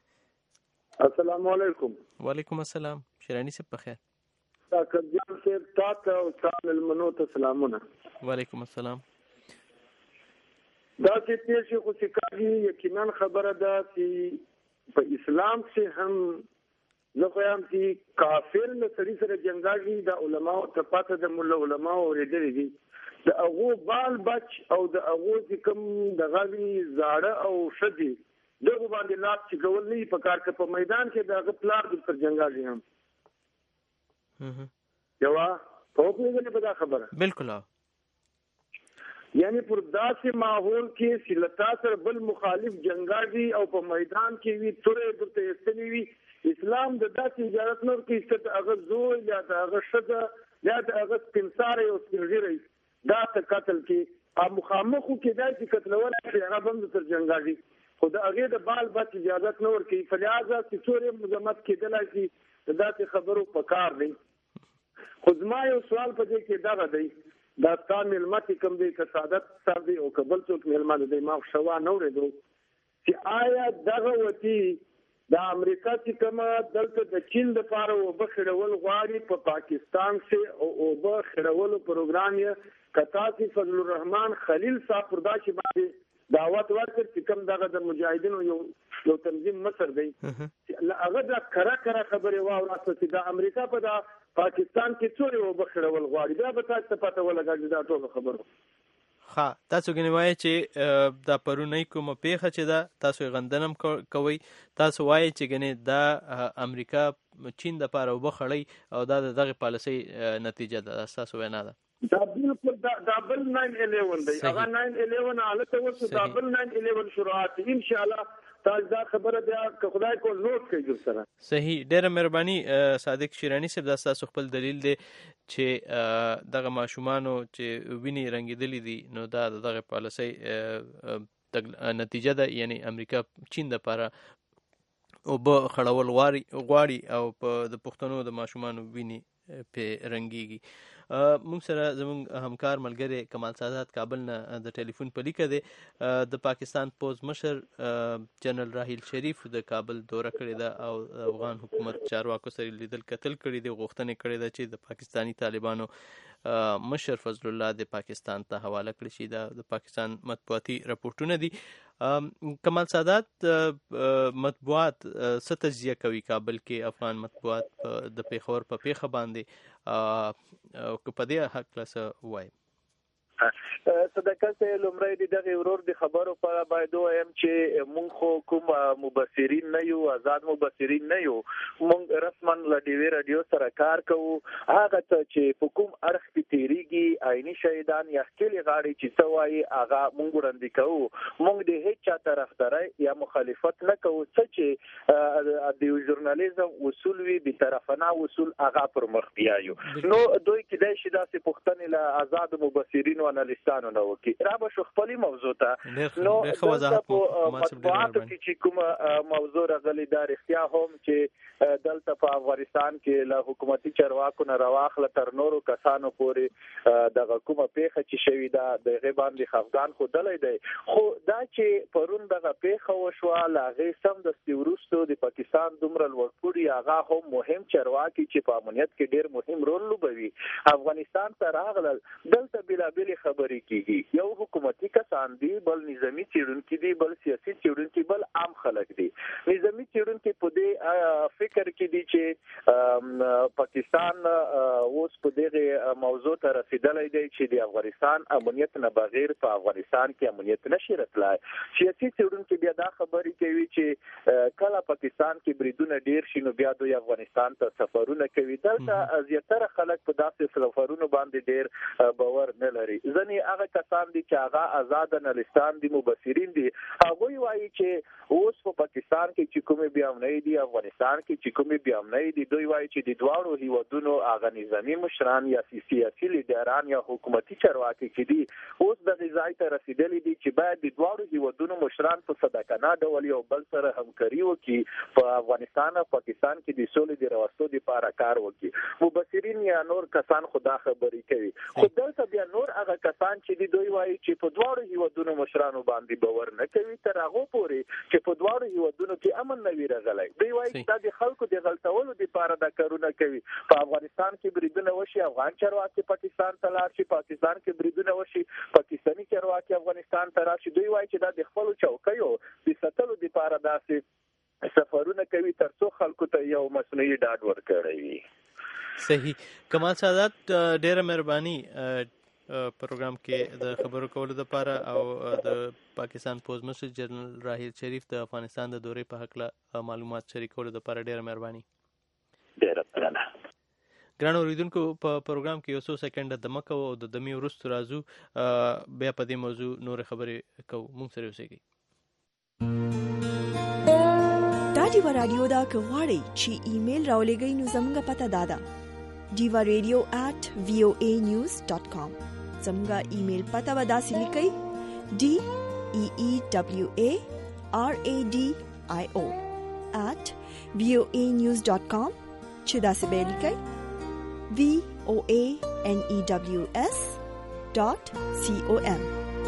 السلام علیکم. وعلیکم السلام. شیرانی صاحب په خیر. طاقت جان صاحب تاسو او تاسو ملمنو ته سلامونه. وعلیکم السلام. دا چې پیښه خو سکاږي یقینا خبره ده چې په اسلام کې هم زه خو یم چې کافر له سړي سره جنګاږي د علماو ته پاته د مولا علماو اورېدلي دي د هغو بال بچ او د هغو چې کوم دغه وي زاړه او ښځې دغو باندې لاس چې کول نه وي په کار که په میدان کې د هغه پلار درسره جنګاږي هم یوه په وپوهېدلې په دا خبره بلکل یعنی پر داسې ماحول کې چې له تا سره بل مخالف جنګاږي او په میدان کې وي تورې درته ایستلې وي اسلام د داسې اجازت نه ورکوي چې د هغه زوی یا د هغه ښځه یا د هغه سپین ساری او سپین ږیری دا ته قتل کې او مخامخو کې دا چې قتلولی شي هغه به هم درسره جنګاږي خو د هغې د بال بچ اجازت نه ورکوي. په لحاظه چې څومره یې مذمت کېدلی شي د داسې خبرو په کار دی. خو زما یو سوال په دې کې دغه دی دا ستا مېلمه چې کوم دی که سعادت صاحب دی او که بل څوک مېلمه دی ما شوا نه اورېدو چې آیا دغه وتي د امریکا چې کومه دلته د چین دپاره اوبه خړول غواړي په پاکستان کې او اوبه خړولو پروګرام یې که تاسې فضل الرحمن خلیل صاحب پر داسې باندې دعوت ورکړ چې کوم دغه د مجاهدینو یو یو تنظیم مصر دی هغه دا کره کره خبرې واوراسته چې د امریکا په دا پاکستان کې څورې اوبه خړول غواړي بیا به تاسو ته پته ولګېږي دا ټوله خبره. ها تاسو ګنې وایئ چې دا پرونی کومه پیښه چې ده تاسو یې غندنه هم کوئ، تاسو وایئ چې ګنې دا امریکا چین دپاره اوبه خړی او دا د دغې پالیسۍ نتیجه ده، دا ستاسو وینا ده؟ دا بالکل دا بل ناین الیون دی هغه ناین الیون هلته وشو دا بل ناین الیون شروعات انشاءالله تاسو دا خبره بیا که خدای کول نوټ کړئ در سره. صحیح، ډېره مهرباني صادق شیرانی صاحب دا ستاسو خپل دلیل دی چې دغه ماشومانو چې وینې رنګېدلي دي نو دا د دغه پالیسۍ نتیجه ده، یعنی امریکا چین دپاره اوبه خړول غواړي او په د پښتنو د ماشومانو وینې پې رنګېږي. موږ سره زموږ همکار ملګری کمال سادات کابل نه د ټلیفون په لیکه دی. د پاکستان پوز مشر جنرال راحیل شریف د کابل دوره کړې ده او افغان حکومت چارواکو سره لیدل کتل کړي دي، غوښتنې کړې ده چې د پاکستانی طالبانو مشر فضل الله د پاکستان ته حواله کړي شي. دا د پاکستان مطبوعاتي راپورټونه دي. کمال سادات مطبوعات څه تجزیه کوي کابل کې افغان مطبوعات د پېښور په پیښه باندې او که په دې هکله څه وایي؟ صدقات لمړی د دغه ورور د خبرو په باید وایم چې مونږ خو کوم مبصرین نه یو، آزاد مبصرین نه یو. مونږ رسما ل ډي وی رادیو سره کار کوو. هغه ته چې په کوم اړخ کې تیریږي عیني شهیدان یا خپل غاړي چې څه وایي هغه مونږ وړاندې کوو. مونږ د هیڅ چا طرفداري یا مخالفت نه کوو. څه چې د ژورنالیزم اصول وي به طرفانه اصول هغه پر مخ بیایو. نو دوی کېدای شي داسې پوښتنې له آزاد مبصرین او انالیستانو نه وکړي. را به شو خپلې موضوع ته نو دلته مطبوعاتو کې چې کومه موضوع راغلې دا رښتیا هم چې دلته په افغانستان کې له حکومتي چارواکو نه راواخله تر نورو کسانو پورې دغه کومه پیښه چې شوې ده د هغې باندې خفګان ښودلی دی. خو دا چې پرون دغه پیښه وشوه له هغې سمدستي وروستو د پاکستان دومره لوړپوړي هغه هم مهم چارواکي چې په امنیت کې ډېر مهم رول لوبوي افغانستان ته راغلل. دلته بېلابېلې خبرې کېږي. یو حکومتي کسان دي، بل نظامي څېړونکي دي، بل سیاسي څېړونکي، بل عام خلک دي. نظامي څېړونکي په دې فکر کې دي چې پاکستان اوس په دغه موضوع ته رسیدلی دی چې د افغانستان امنیت نه بغیر په افغانستان کې امنیت نشي راتلای. سیاسي څېړونکي بیا دا خبرې کوي چې کله پاکستان کې بریدونه ډېر شي نو بیا دوی افغانستان ته سفرونه کوي. دلته زیاتره خلک په داسې سفرونو باندې ډېر باور نه لري. ځینې هغه کسان دي چې هغه آزاد انالیستان دي، مبصرین دي، هغوی وایي چې اوس په پاکستان کې چې کومې بیامنۍ دي، افغانستان کې چې کومې بیامنۍ دي، دوی وایي چې د دواړو هیوادونو هغه نظامي مشران یا سیاسي لیډران یا حکومتي چارواکي چې دي اوس دغه ځای ته رسیدلي دي چې باید د دواړو هیوادونو مشران په صادقانه ډول یو بل سره همکاري وکړي، په افغانستان او پاکستان کې د سولې د راوستو لپاره کار وکړي. مبصرین یا نور کسان خو دا خبرې کوي. خو دلته بیا نور هغه کسان چې دوی وایي چې په دواړو هیوادونو مشرانو باندې باور نه کوي تر هغه پورې چې په دواړو هیوادونو کې امن نه وي راغلی. دوی وایي چې دا د خلکو د غلطولو لپاره دا کارونه کوي. په افغانستان کې بریدونه وشي، افغان چارواکي پاکستان ته لاړ شي، پاکستان کې بریدونه وشي، پاکستاني چارواکي افغانستان ته راشي. دوی وایي چې دا د خپلو چوکیو د ساتلو لپاره داسې سفرونه کوي تر څو خلکو ته یو مصنوعي ډاډ ورکړی وي. صحیح. کمال سعادت ډېره مهرباني پروګرام کې د خبرو کولو لپاره او د پاکستان پوز مشر جنرال راحیل شریف د افغانستان د دورې په هکله معلومات شریکولو لپاره ډېره مهرباني. ډېره مننه. ګرانو اوریدونکو په پروګرام کې یو څو سکنډه دمه کوو او د دمې وروسته راځو بیا په دې موضوع نورې خبرې کوو. موږ سره اوسئ. دا ډیوا رادیو دا که غواړئ چې ایمیل راولېږئ نو زموږ پته دا ده ډیوا ریډیو ایٹ وی او اے نیوز ډاٹ کام. زموږ ایمیل پته به داسې لیکئ ډي ای ای ډبلیو اے آر اے ډي آی او ایٹ وی او اے نیوز ډاٹ کام چې داسې به لیکئ وی او اے این ای ډبلیو اس ډاٹ سی او ایم.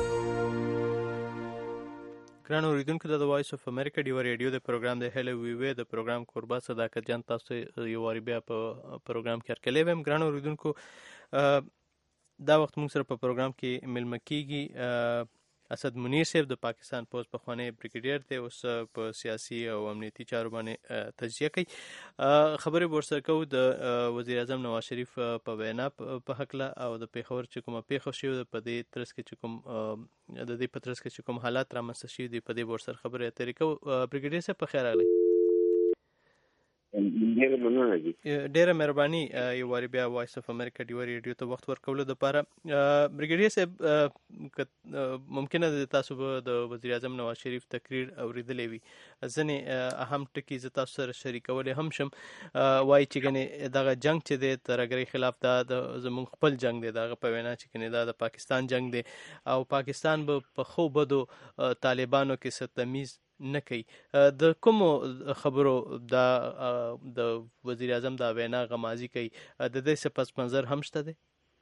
ګرانو اوریدونکو د وایس اف امریکا ډیوا ریډیو د پروګرام د هلو وی وی د پروګرام کوربه صداقت جان تاسو یو واری بیا په پروګرام کې هرکلی ویم. ګرانو اوریدونکو دا وخت موږ سره په پروګرام کې ملمه کیږي اسد منیر صاحب د پاکستان پوز پخوانی بریګیډیر دی، اوس په سیاسي او امنیتي چارو باندې تجزیه کوي. خبرې ورسره کوو د وزیر اعظم نواز شریف په وینا په هکله او د پیښور چې کومه پیښه شوې په دې ترڅ کې چې کوم د دې په ترڅ کې چې کوم حالات رامنځته شوي دي په دې ورسره خبرې اترې کوو. بریګیډیر صاحب په خیر راغلی. ډیره مهرباني یو واری بیا وایس اف امریکا ډیوا ریډیو ته وخت ورکولو لپاره. بریګیډیر صاحب ممکنه ده تاسو به د وزیر اعظم نواز شریف تقریر اوریدلی وي، ځینې اهم ټکي زه تاسو سره شریکولی هم شم. وایي چې ګنې دغه جنګ چې دی ترهګرۍ خلاف دا د زموږ خپل جنګ دی، دغه په وینا چې ګنې دا د پاکستان جنګ دی او پاکستان به په ښو بدو طالبانو کې څه تمیز نه کوي. د کومو خبرو دا د وزیر اعظم دا وینا غمازي کوي، د دې څه پس منظر هم شته دی؟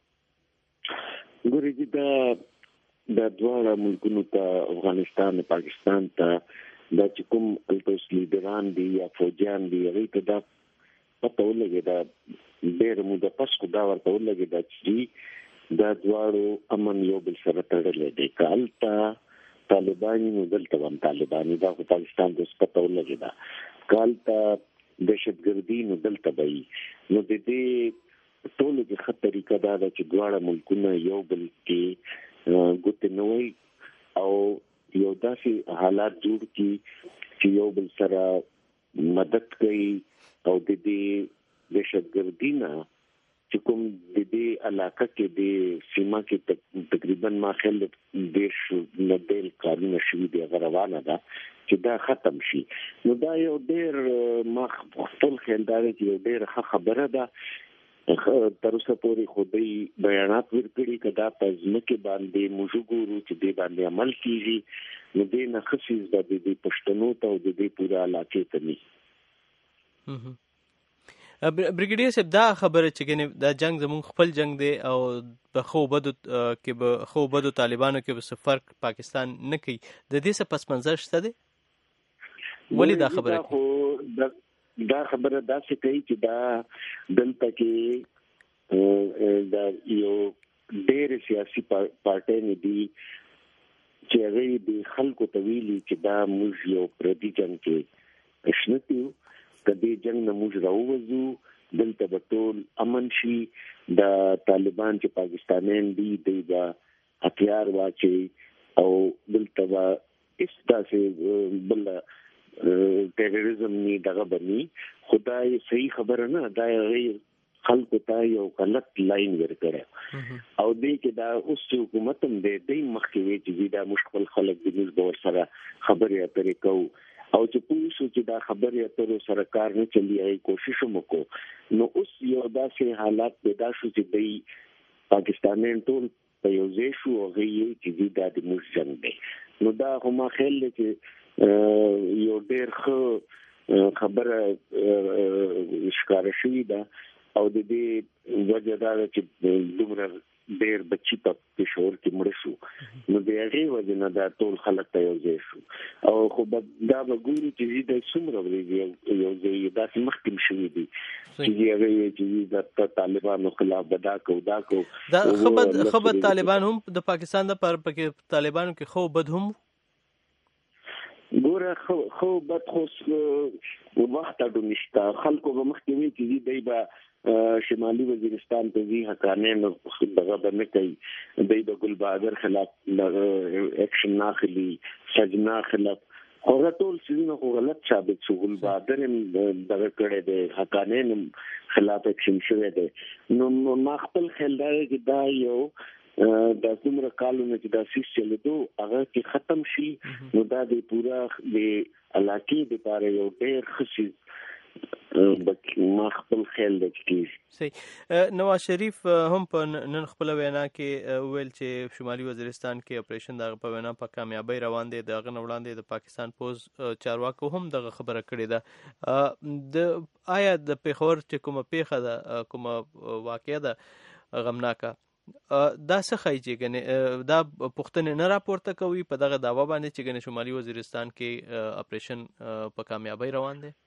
ګورې چې دا د دواړه ملکونو ته افغانستان پاکستان ته دا چې کوم التوس لیډران دي یا فوجیان دي هغوی ته دا پته ولګېده ډېره موده پس خو دا ورته ولګېده چې دا دواړو امن یو بل سره تړلی دی. که هلته طالبانی نو دلته هم طالبانی، دا خو پاکستان ته اوس پته ولګېده. که هلته دهشتګردي نو دلته به وي. نو د دې ټول کې خطرې کدا ده چې دواړه ملکونه یو بل کې ګوت نه وي او یو داسې حالات جوړ کی چې یو بل سره مدد کوي او د دې دهشتګردي نه چې کوم د دې علاقه کې د سیمه کې تقریبا ما خل دیش نبل قانون شوی دی غروانه ده چې دا ختم شي. نو دا یو ډېر ما خپل خیال دا چې یو ډېر ښه خبره ده. تر اوسه پورې خدای بیانات ورکړي کدا په ځمکه باندې موږ ګورو چې دې باندې عمل کیږي نو دې نه خصيص د دې پښتنو ته او د دې پورا علاقې ته نه. بریګیډیر صاحب دا خبره چې ګنې دا جنگ زموږ خپل جنگ دی او په خو بدو کې به خو بدو طالبانو کې به فرق پاکستان نه کوي د دې څه پس منظر شته دی ولې دا خبره خو دا خبره دا څه کوي چې دا دلته کې دا یو ډېر سیاسي پارټي نه دي چې هغه د خلکو تویلي چې دا موږ یو پردي جنگ کې شنتیو کدی جنگ نه موږ راوځو دلته به ټول امن شي. د طالبان چې پاکستانیان دي دوی به هتیار واچي او دلته به استاسې بل ټیرریزم نه دغه بني. خدای صحیح خبره نه دا غیر خلکو ته یو غلط لاین ورکړه او دې کې دا اوس حکومت هم دې دې مخکې چې دا مشکل خلک د نس باور سره خبرې اترې کوي او چې پولیسو چې دا خبرې اترو سره کار نه چلی ای کوشش وکړو نو اوس یو داسې حالات پیدا شو چې د پاکستانیان ټول په یو ځای شو او غي چې دا د موږ جنگ دی. نو دا هم خیال چې یو ډېر ښه خبره ښکاره شوې ده او د دې وجه دا چې دومره ډېر بچی په پېښور کې مړ شو نو د هغه وجه نه دا ټول خلک ته یو ځای شو او خو دا به ګورو چې د څومره ورې یو ځای دا مخکې شوی دی چې هغه چې د طالبانو خلاف بدا کو دا کو دا خبر خبر طالبان هم د پاکستان د پر پکې طالبانو کې خو بد هم ګوره خو خو بد خو وخت اډو نشته خلکو به مخکې وی چې دی به شمالي وزیرستان ته وی حقانین دغه باندې کوي د ګل بهادر خلاف اکشن ناخلی سجنا خلاف هغه ټول څه نه غلط ثابت شو. ګل بهادر دغه کړه د حقانین خلاف اکشن شوه دی. نو ما خپل خیال دی چې دا یو د څومره کالونو چې دا سیس چلیدو هغه چې ختم شي نو دا د پورا د علاقې لپاره یو ډېر خصيص ما خپل خیال دی. صحیح. نواز شریف هم په نن خپل وینا کې ویل چې شمالي وزیرستان کې اپریشن دغه په وینا په کامیابی روان دی. دغه وړاندې د پاکستان پوز چارواکو هم دغه خبره کړې ده. د آیا د پیښور چې کومه پیښه ده کومه واقعه ده غمناکه دا څه خای چې ګنې دا پښتنه نه راپورته کوي په دغه داوا باندې چې ګنې شمالي وزیرستان کې اپریشن په کامیابی روان دی.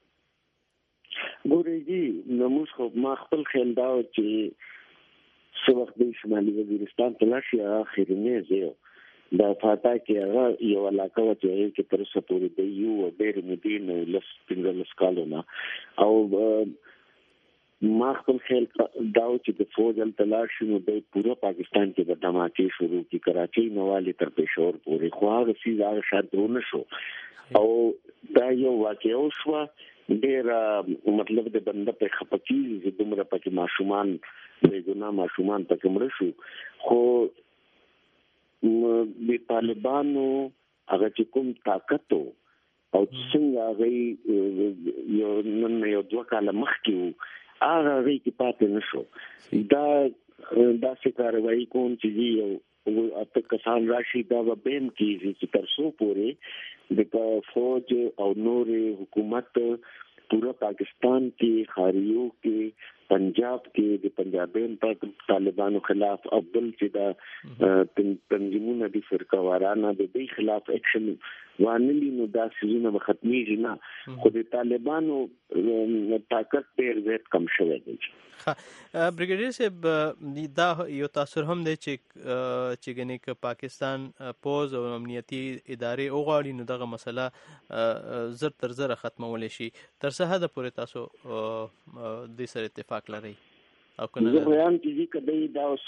ګورېږي نو موږ خو ما خپل خیال دا چې څو وخت د شمالي وزیرستان ته لاړ شي اخرنه زه دا فاتا کې هغه یو علاقه و چې کې تر څو پورې دی یو ډېر مدینه لس پنځلس کالونه او ما خپل خیال دا چې د فوج تلاش شنو د پورا پاکستان کې د دماکې شروع کی کراچۍ نواله تر پېښور پورې خو هغه سیده هغه شاد ونه شو او دا یو واقعي شو ډېر مطلب د بنده په خپکی چې دومره پکې ماشومان د ګنا ماشومان پکې مړ شو. خو د طالبانو هغه چې کوم طاقت او څنګه هغه یو نن یو دوه کاله مخکې هغه هغه کې پاتې نشو. دا دا څه کاروایی کوم چې یو اته کسان راشي دا به بیم کیږي چې تر څو پورې د فوج او نور حکومت پورا پاکستان کې خاریو کې پنجاب کې د پنجابین په طالبانو خلاف ابل چې دا تنظیمونه د فرقه وارانه د دې خلاف اکشن وانلی نو دا سيزونه به ختميږي نه خو د طالبانو طاقت ډېر زیات کم شوی دی. بریګیډیر صاحب دا یو تاثر هم دی چې چې ګنې ک پاکستان پوز او امنیتي ادارې اوغاړي نو دغه مسله زر تر زر ختمول شي. تر څه حد پورې تاسو د سره اتفاق لرئ او کنه زه بیان کیږي کدی دا اوس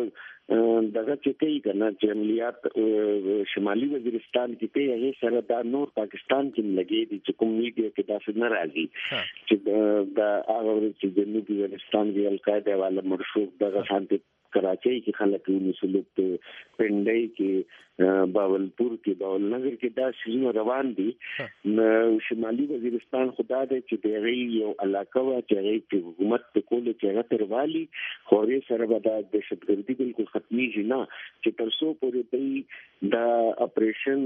دغه چې کوي کنه چې عملیات شمالي وزیرستان کې کوي هغه سره دا نور پاکستان کې لګي دي چې کوم میډیا کې تاسو نه راځي چې دا هغه چې جنوبي وزیرستان کې القاعده والا مرشوق دغه شانتي کراچۍ کې خلک یې سلوک پندای کې باولپور کې باول نگر کې دا شینه روان دي شمالي وزیرستان خدا دې چې دغه یو علاقه وا چې په حکومت په کول کې غتر والی خوري سره به د دهشتګردي بالکل ختمي نه چې تر څو پورې دا اپریشن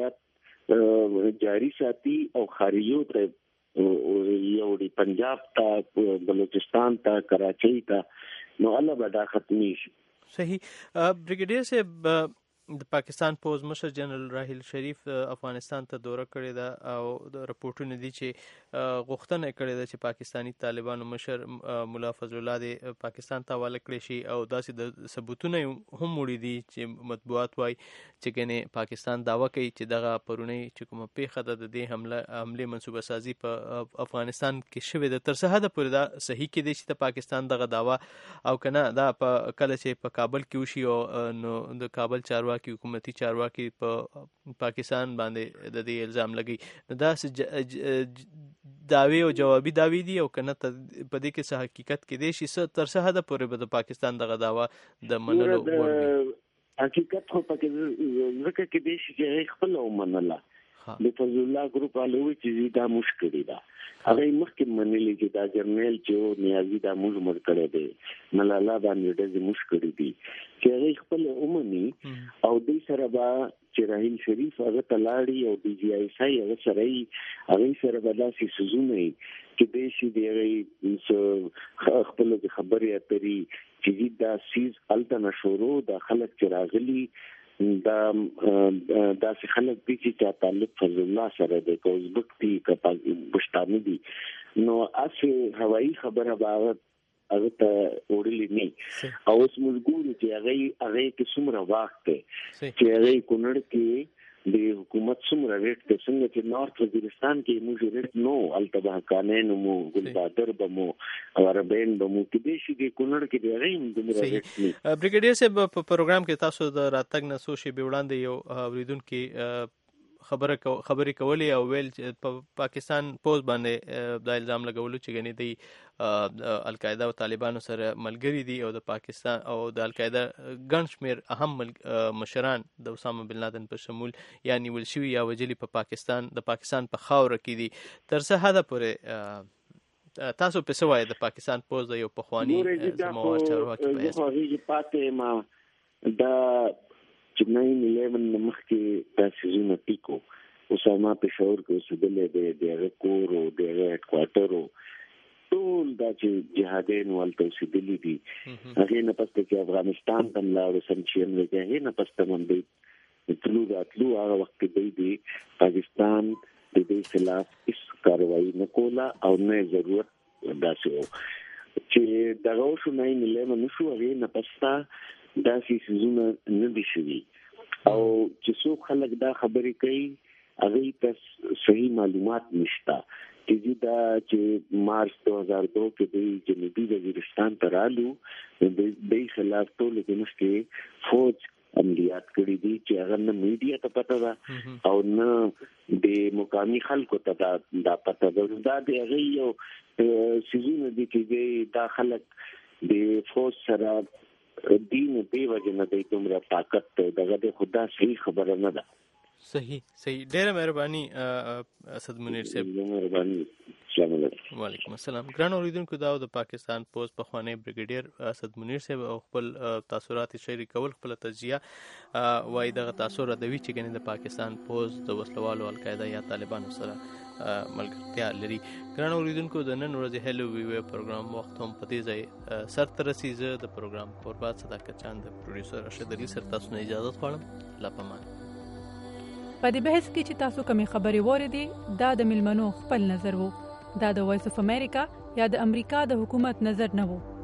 عملیات جاری ساتي او خارجو تر یو دی پنجاب ته بلوچستان ته کراچۍ ته نو الله به دا ختمي شي. صحیح. بریګیډیر صاحب د پاکستان پوز مشر جنرال راحیل شریف افغانستان ته دوره کړې ده او د رپورټونو دي چې غوښتنه کړې ده چې پاکستانی طالبانو مشر مولا فضل الله د پاکستان ته حواله کړي شي او داسې د ثبوتونه هم وړي دي چې مطبوعات وایي چې ګنې پاکستان داوا کوي چې دغه پرونی چې کومه پیښه ده د دې حمله حمله منسوبه سازي په افغانستان کې شوې ده تر څه حد پورې دا صحیح کې دي چې د پاکستان دغه داوا او کنه دا په کله چې په کابل کې وشي او نو د کابل چارواکي کی حکومتي چارواکي په پاکستان باندې د دې الزام لګي نو دا داوی او جوابي داوی دي او کنه په دې کې څه حقیقت کې دي چې تر څه حد پورې به د پاکستان دغه داوا د منلو ورغی حقیقت خو پکې ځکه کې دي چې خپل ومنله د فضل الله ګروپ والو چې دا مشکل ده هغه مخکې منلي چې دا جرنیل چې نیازي دا موږ مر کړی دی ملاله باندې د مشکل دي چې هغه خپل اومني او د سره با چې راحیل شریف هغه تلاړي او د جی آی سای هغه سره هغه سره بداسي سزونه چې د شي دی خپل د خبرې اترې چې دا سیز الټن شورو د خلک چې راغلي دا دا څه خلک دي چې تعلق فضل الله سره د کوزبک دي کپا بشتانه دي نو اسه هوایی خبره باغ هغه ته وړلې نه او اوس موږ ګورو چې هغه هغه کې څومره وخت دی چې هغه کونړ کې د حکومت څومره ریټ د څنګه چې نارث وزیرستان کې موږ ریټ نو التبه قانون مو ګلبادر بمو عربین بمو کې د شي د کونړ کې د غیم د ریټ نه بریګیډیر صاحب په پروګرام کې تاسو د راتګ نه سو شی به وړاندې یو اوریدونکو خبره خبرې کولې او ویل چې په پاکستان پوز باندې د الزام لګولو چې غني دی القاعده او طالبانو سره ملګری دي او د پاکستان او د القاعده ګڼ شمېر اهم مشران د اسامه بن لادن په شمول یا نیول شوي یا وجلي په پاکستان د پاکستان په خاوره کې دي تر څه حد پورې تاسو په سوای د پاکستان پوز د یو پخوانی زموږ چارواکي په اساس هغه پاتې ما دا چې ناین الیون مخکې دا سیزونه پیکو اسامه پېښور کې اوسېدلې دی د کور او د هیډ کوارټر ټول دا چې جهادین ولته اوسېدلې دي هغه نه پسته چې افغانستان ته لاړو سم چې موږ هغه نه پسته باندې تلو راتلو هغه وخت کې دی پاکستان د دې خلاف هیڅ کاروایی نه کوله او نه ضرورت داسې و چې دغه شو ناین الیون شو هغه نه پسته دا سیزونه نه دي شوي او چې څوک خلک دا خبرې کوي هغه ته صحیح معلومات نشته چې دا چې مارچ دو هزار دو کې د جنوبي وزیرستان ته رالو د دې خلاف ټول کې فوج عملیات کړې دي چې هغه نه میډیا ته پته ده او نه د مقامي خلکو ته دا پته ده دا د هغه یو سیزونه دي چې دا خلک د فوج سره دین دی وجنه د دومره طاقت دغه د خدا صحیح خبره نه ده. صحیح صحیح ډیره مهرباني اسد منیر صاحب. مهرباني. السلام علیکم. وعلیکم السلام. ګران اوریدونکو دا د پاکستان پوز په خوانی بریګیډیر اسد منیر صاحب او خپل تاثرات شریک کول خپل تجزیه وای دغه تاثر دوی چې ګنې د پاکستان پوز د وسلوالو القاعده یا طالبانو سره ملګرتیا لري. ګران اوریدونکو د نن ورځې هلو وی وی پروګرام وخت هم په دې ځای سر ته رسیږي. د پروګرام قربات صداقت چاند د پروډوسر راشد علي سره تاسو نه اجازه غواړم. لا پمان په دې بحث کې چې تاسو کومې خبرې وریدي دا د ملمنو خپل نظر وو. دا د وایس اف امریکا یا د امریکا د حکومت نظر نه وو.